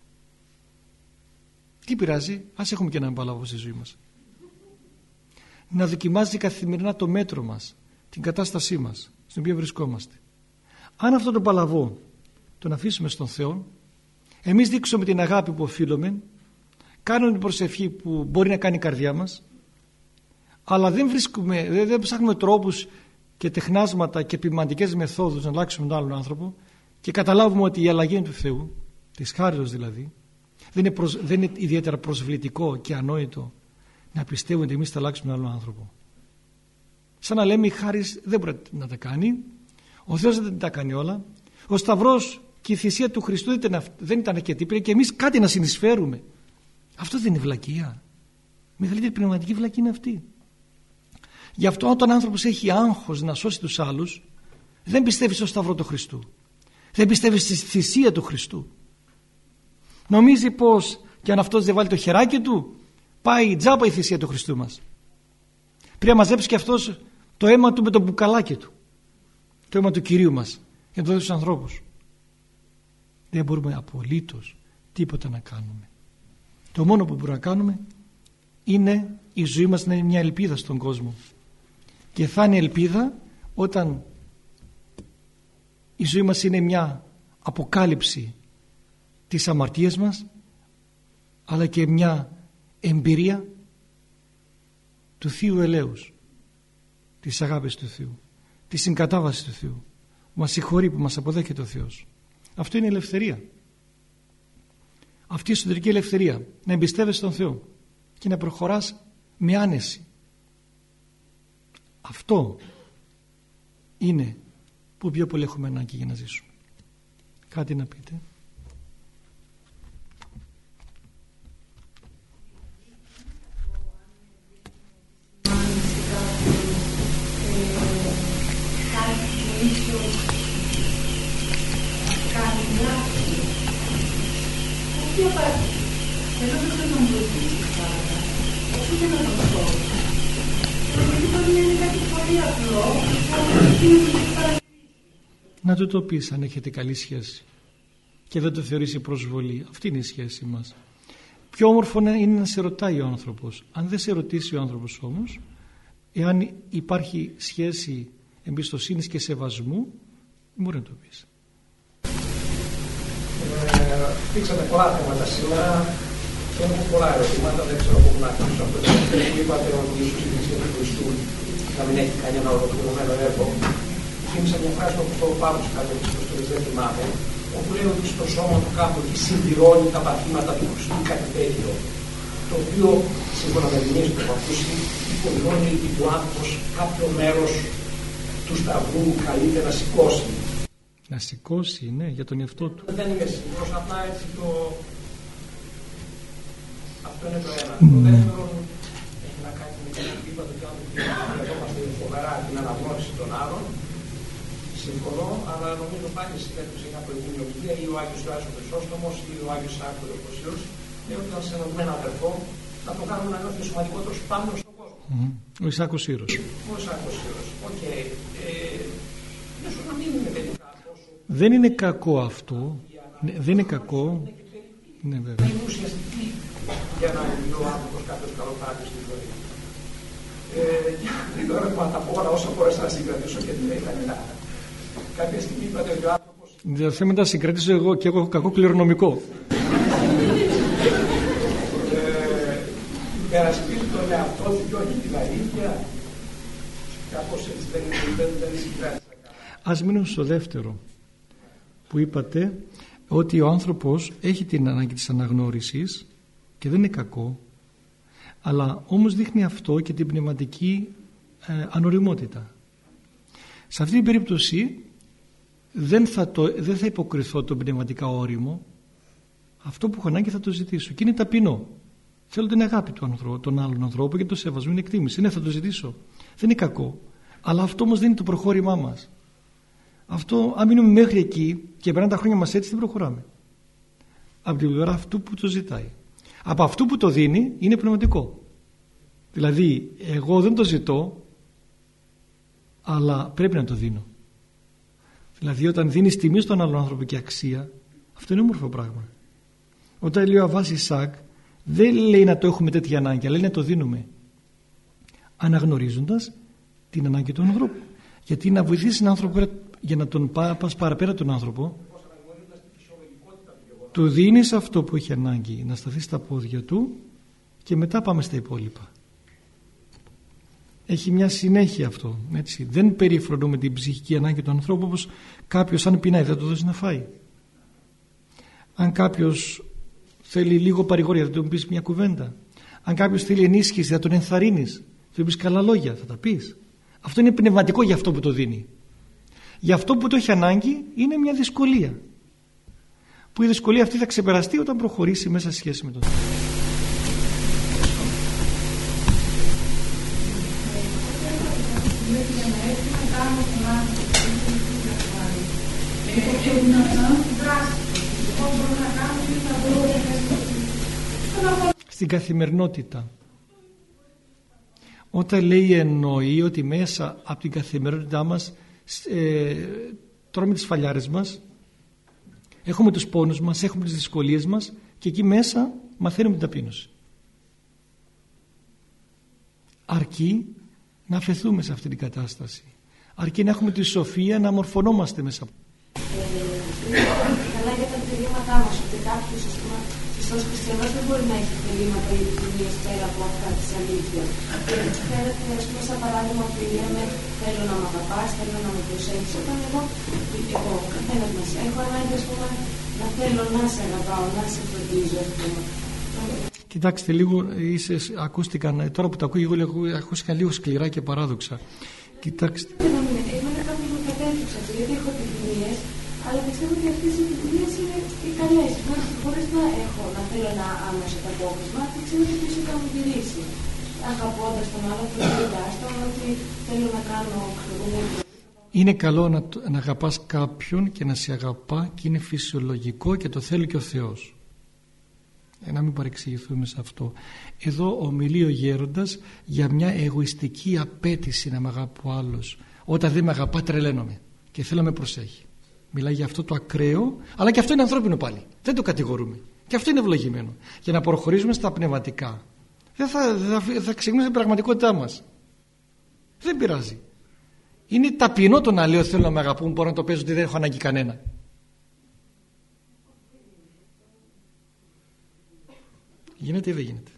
Τι πειράζει, ας έχουμε και έναν παλαβό στη ζωή μας. Να δοκιμάζει καθημερινά το μέτρο μας, την κατάστασή μας, στην οποία βρισκόμαστε. Αν αυτό το παλαβό τον αφήσουμε στον Θεό, εμείς δείξουμε την αγάπη που οφείλουμε, κάνουμε την προσευχή που μπορεί να κάνει η καρδιά μας, αλλά δεν βρίσκουμε, δεν ψάχνουμε τρόπους και τεχνάσματα και ποιμαντικές μεθόδους να αλλάξουμε τον άλλον άνθρωπο και καταλάβουμε ότι η αλλαγή είναι του Θεού, της χάριτος δηλαδή. Δεν είναι, προσ, δεν είναι ιδιαίτερα προσβλητικό και ανόητο να πιστεύουμε ότι εμείς θα αλλάξουμε τον άλλον άνθρωπο. Σαν να λέμε η χάρις δεν μπορεί να τα κάνει, ο Θεός δεν τα κάνει όλα, ο Σταυρός και η θυσία του Χριστού δεν ήταν, δεν ήταν αρκετή, πρέπει και εμείς κάτι να συνεισφέρουμε. Αυτό δεν είναι βλακεία. Μεγαλύτερη πνευματική βλακεία είναι αυτή. Γι' αυτό όταν ο άνθρωπος έχει άγχος να σώσει τους άλλους, δεν πιστεύει στο Σταυρό του Χριστού, δεν πιστεύει στη θυσία του Χριστού. Νομίζει πως και αν αυτός δεν βάλει το χεράκι του, πάει τζάπα η θυσία του Χριστού μας. Πρέπει να μαζέψει και αυτός το αίμα του με το μπουκαλάκι του, το αίμα του Κυρίου μας, για να το δώσει στους ανθρώπους. Δεν μπορούμε απολύτως τίποτα να κάνουμε. Το μόνο που μπορούμε να κάνουμε είναι η ζωή μας να είναι μια ελπίδα στον κόσμο. Και θα είναι ελπίδα όταν η ζωή μας είναι μια αποκάλυψη της αμαρτίας μας, αλλά και μια εμπειρία του Θείου ελέους, της αγάπης του Θεού, της συγκατάβασης του Θεού. Μας συγχωρεί που μας αποδέχεται ο Θεός. Αυτό είναι ελευθερία. Αυτή η εσωτερική ελευθερία, να εμπιστεύεσαι στον Θεό και να προχωράς με άνεση. Αυτό είναι που πιο πολύ έχουμε ανάγκη για να ζήσουμε. Κάτι να πείτε? Να του το πεις αν έχετε καλή σχέση και δεν το θεωρήσει προσβολή. Αυτή είναι η σχέση μας. Πιο όμορφο είναι να σε ρωτάει ο άνθρωπος. Αν δεν σε ρωτήσει ο άνθρωπος όμως, εάν υπάρχει σχέση εμπιστοσύνης και σεβασμού, μπορεί να το πεις. Δείξατε πολλά θέματα σήμερα και έχω πολλά ερωτήματα, δεν ξέρω πού να αρχίσω. Αυτό που είπατε ότι ίσως η Εκκλησία του Χριστού να μην έχει κανένα ολοκληρωμένο έργο. Θύμισα μια φράση που το πάω σε κάτι της Αποστολής, δεν θυμάμαι, όπου λέει ότι στο σώμα του κάπου εκεί συμπληρώνει τα παθήματα του Χριστού κάτι τέτοιο, το οποίο σύμφωνα με την είδηση που έχω ακούσει υποχρεώνει ότι ο άνθρωπος κάποιο μέρος του σταυρού καλείται να σηκώσει. Να σηκώσει, ναι, για τον εαυτό του. Δεν είμαι σίγουρος, απλά έτσι το... Αυτό είναι το ένα. Mm. Το δεύτερο έχει να κάνει με την επίπεδο του και αν χρειαζόμαστε φοβερά την αναγνώριση των άλλων. Συμφωνώ, αλλά νομίζω πάλι συνέβη σε μια προηγούμενη ομιλία ή ο Άγιος Ιωάννης ο Χρυσόστομος ή ο Άγιος Σάκο ο Κωσίος, λέει ότι όταν συναντούμε έναν αδερφό να το κάνουμε να νιώθει σημαντικότερος πάνω στον κόσμο. Mm. Ο Ισάκος Ήρος. Ο Ισάκος Ήρος. Οκ. Ίσως να μην είναι τελικά. Δεν είναι κακό αυτό. Ναι, δεν είναι κακό. Ναι, βέβαια. Είναι ουσιαστική για να είναι ο άνθρωπος κάποιος καλοπράτης στη ζωή. Δεν τώρα που θα τα πω όλα όσα μπορέσα να συγκρατήσω και δεν ήταν καλά. Κάποια στιγμή είπατε ότι ο άνθρωπος... Δεν θέλω να συγκρατήσω εγώ και εγώ έχω κακό κληρονομικό. Υπερασπίζει τον εαυτό του και όχι την αλήθεια. Κάπως έτσι δεν συγκράτησα καλά. Ας μείνουμε στο δεύτερο που είπατε, ότι ο άνθρωπος έχει την ανάγκη της αναγνώρισης και δεν είναι κακό, αλλά όμως δείχνει αυτό και την πνευματική ε, ανοριμότητα. Σε αυτή την περίπτωση δεν θα, το, δεν θα υποκριθώ το πνευματικά όριμο. Αυτό που έχω ανάγκη θα το ζητήσω και είναι ταπεινό. Θέλω την αγάπη του ανθρώπου, τον άλλον ανθρώπου και το σεβασμό, είναι εκτίμηση. Ναι, θα το ζητήσω. Δεν είναι κακό. Αλλά αυτό όμως δεν είναι το προχώρημά μας. Αυτό, αν μείνουμε μέχρι εκεί και περνάνε τα χρόνια μας έτσι, δεν προχωράμε. Από την πλευρά αυτού που το ζητάει. Από αυτού που το δίνει είναι πνευματικό. Δηλαδή, εγώ δεν το ζητώ, αλλά πρέπει να το δίνω. Δηλαδή όταν δίνεις τιμή στον άλλον άνθρωπο και αξία, αυτό είναι όμορφο πράγμα. Όταν λέει ο Αββάς Ισάκ, δεν λέει να το έχουμε τέτοια ανάγκη, αλλά λέει να το δίνουμε, αναγνωρίζοντας την ανάγκη του ανθρώπου. Γιατί να βοηθήσεις τον άνθρωπο, για να τον πας παραπέρα τον άνθρωπο, του δίνεις αυτό που έχει ανάγκη, να σταθεί στα πόδια του, και μετά πάμε στα υπόλοιπα. Έχει μια συνέχεια αυτό, έτσι. Δεν περιφρονούμε την ψυχική ανάγκη του ανθρώπου, όπως κάποιος αν πεινάει δεν του δώσει να φάει. Αν κάποιος θέλει λίγο παρηγορία θα του πεις μια κουβέντα. Αν κάποιος θέλει ενίσχυση θα τον ενθαρρύνεις, θα του πεις καλά λόγια, θα τα πεις. Αυτό είναι πνευματικό για αυτό που το δίνει. Για αυτό που το έχει ανάγκη είναι μια δυσκολία, που η δυσκολία αυτή θα ξεπεραστεί όταν προχωρήσει μέσα σε σχέση με τον άνθρωπο. Στην καθημερινότητα, όταν λέει εννοεί ότι μέσα από την καθημερινότητά μας ε, τρώμε τις φαλιάρες μας, έχουμε τους πόνους μας, έχουμε τις δυσκολίες μας, και εκεί μέσα μαθαίνουμε την ταπείνωση. Αρκεί να αφαιθούμε σε αυτή την κατάσταση, αρκεί να έχουμε τη σοφία να μορφωνόμαστε μέσα από. Καλά για τα θελήματά μας, ότι κάποιος πιστός χριστιανός δεν μπορεί να έχει θελήματα ή επιθυμίες πέρα από αυτά της αλήθειας. Φέρετε, ας πούμε, σαν παράδειγμα που λέμε θέλω να με αγαπάς, θέλω να με προσέχεις, όταν εγώ, εγώ καθένας μας έχω ανάγκη, ας πούμε, να θέλω να σε αγαπάω, να σε φροντίζω, ας πούμε. Κοιτάξτε λίγο, είσαι, ακούστηκαν, τώρα που τα ακούω εγώ, ακούστηκαν λίγο σκληρά και παράδοξα. Κοιτάξτε. Εμένα κάποιος με κατέθυξε, γιατί έχω επιθυμίες, αλλά πιστεύω ότι αυτές οι επιθυμίες είναι οι καλές. Χωρίς να έχω, να θέλω ένα άμεσο ανταπόκρισμα, και ξέρω ότι ποιος θα μου γυρίσει. Αγαπώντας τον άλλο, φροντίζοντας τον, ότι θέλω να κάνω ξερούμενο. Είναι καλό να, να αγαπάς κάποιον και να σε αγαπά, και είναι φυσιολογικό και το θέλει και ο Θεός. Ε, να μην παρεξηγηθούμε σε αυτό. Εδώ ομιλεί ο γέροντας για μια εγωιστική απέτηση να με αγαπώ ο άλλος. Όταν δεν με αγαπά τρελαίνομαι και θέλω να με προσέχει. Μιλάει για αυτό το ακραίο, αλλά και αυτό είναι ανθρώπινο πάλι. Δεν το κατηγορούμε. Και αυτό είναι ευλογημένο. Για να προχωρήσουμε στα πνευματικά. Δεν θα, θα, θα ξεκινήσουμε την πραγματικότητά μας. Δεν πειράζει. Είναι ταπεινό το να λέω θέλω να με αγαπούν, μπορώ να το παίζω ότι δεν έχω ανάγκη κανένα. Γίνεται ή δεν γίνεται?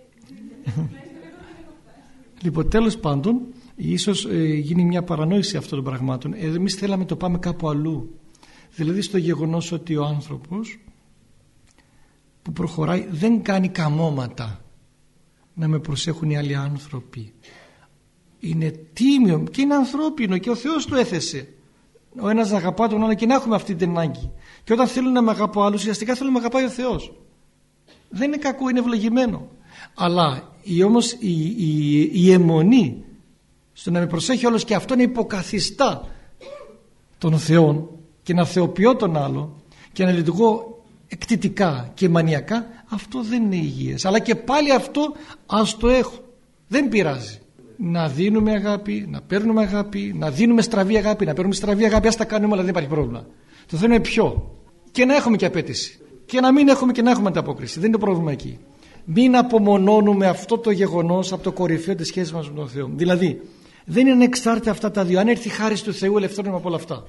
Λοιπόν, τέλος πάντων, ίσως ε, γίνει μια παρανόηση αυτών των πραγμάτων. Ε, εμείς θέλαμε να το πάμε κάπου αλλού. Δηλαδή στο γεγονός ότι ο άνθρωπος που προχωράει δεν κάνει καμώματα να με προσέχουν οι άλλοι άνθρωποι. Είναι τίμιο και είναι ανθρώπινο και ο Θεός το έθεσε. Ο ένας να αγαπά τον άλλο και να έχουμε αυτή την ανάγκη. Και όταν θέλω να με αγαπώ άλλους, ουσιαστικά θέλω να με αγαπάει ο Θεός. Δεν είναι κακό, είναι ευλογημένο. Αλλά η, όμως η, η, η αιμονή στο να με προσέχει όλος και αυτό να υποκαθιστά τον Θεό και να θεοποιώ τον άλλο και να λειτουργώ εκτιτικά και μανιακά, αυτό δεν είναι υγιές. Αλλά και πάλι αυτό ας το έχω, δεν πειράζει. Να δίνουμε αγάπη, να παίρνουμε αγάπη, να δίνουμε στραβή αγάπη, να παίρνουμε στραβή αγάπη, ας τα κάνουμε όλα, δεν υπάρχει πρόβλημα. Το θέμα είναι ποιο. Και να έχουμε και απέτηση. Και να μην έχουμε και να έχουμε ανταπόκριση. Δεν είναι το πρόβλημα εκεί. Μην απομονώνουμε αυτό το γεγονός από το κορυφαίο της σχέσης μας με τον Θεό. Δηλαδή, δεν είναι ανεξάρτητα αυτά τα δύο. Αν έρθει η χάρις του Θεού, ελευθερώνουμε από όλα αυτά.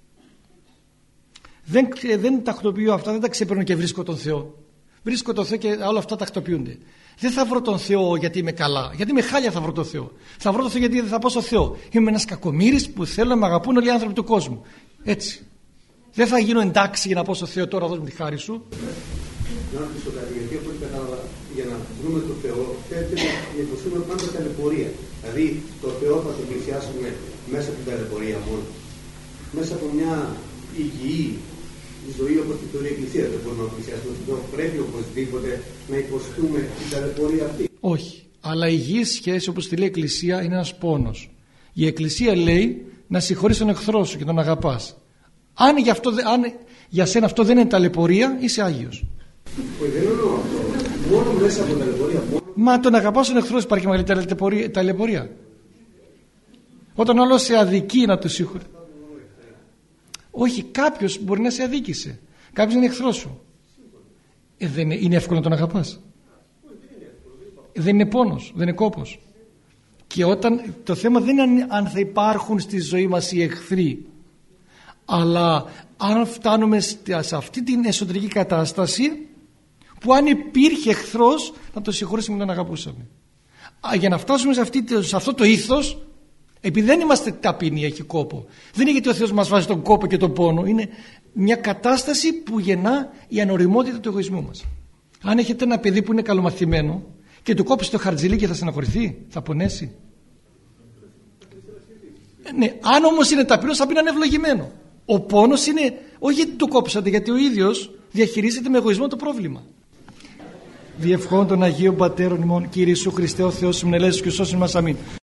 Δεν, δεν τακτοποιώ αυτά, δεν τα ξεπερνώ και βρίσκω τον Θεό. Βρίσκω τον Θεό και όλα αυτά τακτοποιούνται. Δεν θα βρω τον Θεό γιατί είμαι καλά. Γιατί είμαι χάλια θα βρω τον Θεό. Θα βρω τον Θεό γιατί δεν θα πω στο Θεό. Είμαι ένας κακομοίρης που θέλω να με αγαπούν όλοι οι άνθρωποι του κόσμου. Έτσι. Δεν θα γίνω εντάξει για να πω στο Θεό τώρα δώσ' μου τη χάρη σου. Να ρωτήσω κάτι, γιατί από ό,τι κατάλαβα, για να βρούμε τον Θεό πρέπει να υποστούμε πάντα ταλαιπωρία. Δηλαδή το Θεό θα τον πλησιάσουμε μέσα από την ταλαιπωρία μόνο. Μέσα από μια υγιή ζωή όπως τη θεωρεί η Εκκλησία δεν μπορούμε να πλησιάσουμε τον Θεό. Πρέπει οπωσδήποτε να υποστούμε την ταλαιπωρία αυτή. Όχι. Αλλά η υγιή σχέση όπως τη λέει η Εκκλησία είναι ένας πόνος. Η Εκκλησία λέει να συγχωρείς τον εχθρό σου και τον αγαπάς. Αν για, αυτό, αν για σένα αυτό δεν είναι ταλαιπωρία, είσαι Άγιος. Όχι, δεν εννοώ αυτό. Μόνο μέσα από ταλαιπωρία. Μόνο... Μα τον αγαπάς τον εχθρό υπάρχει μεγαλύτερη ταλαιπωρία. Όταν όλος σε αδικεί να του συγχωρεί. Όχι, κάποιος μπορεί να σε αδίκησε. Κάποιος είναι εχθρός σου. Ε, δεν είναι, είναι εύκολο να τον αγαπάς. Δεν είναι πόνος, δεν είναι κόπος. Και όταν το θέμα δεν είναι αν θα υπάρχουν στη ζωή μας οι εχθροί, αλλά αν φτάνουμε σε αυτή την εσωτερική κατάσταση που αν υπήρχε εχθρός να τον συγχωρήσουμε και να τον αγαπούσαμε. Για να φτάσουμε σε, αυτή, σε αυτό το ήθος, επειδή δεν είμαστε ταπεινοί, έχει κόπο. Δεν είναι γιατί ο Θεός μας βάζει τον κόπο και τον πόνο. Είναι μια κατάσταση που γεννά η ανοριμότητα του εγωισμού μας. Αν έχετε ένα παιδί που είναι καλομαθημένο και του κόψει το χαρτζιλί και θα στεναχωρηθεί, θα πονέσει. Ναι, αν όμως είναι ταπεινός θα πει να είναι ευλογημένο. Ο πόνος είναι όχι γιατί το κόψατε, γιατί ο ίδιος διαχειρίζεται με εγωισμό το πρόβλημα. Διευχών των Αγίων Πατέρων ημών, Κύριε Ιησού Χριστέ ο Θεός, συμνελέσεις και σώσιν μας. Αμήν.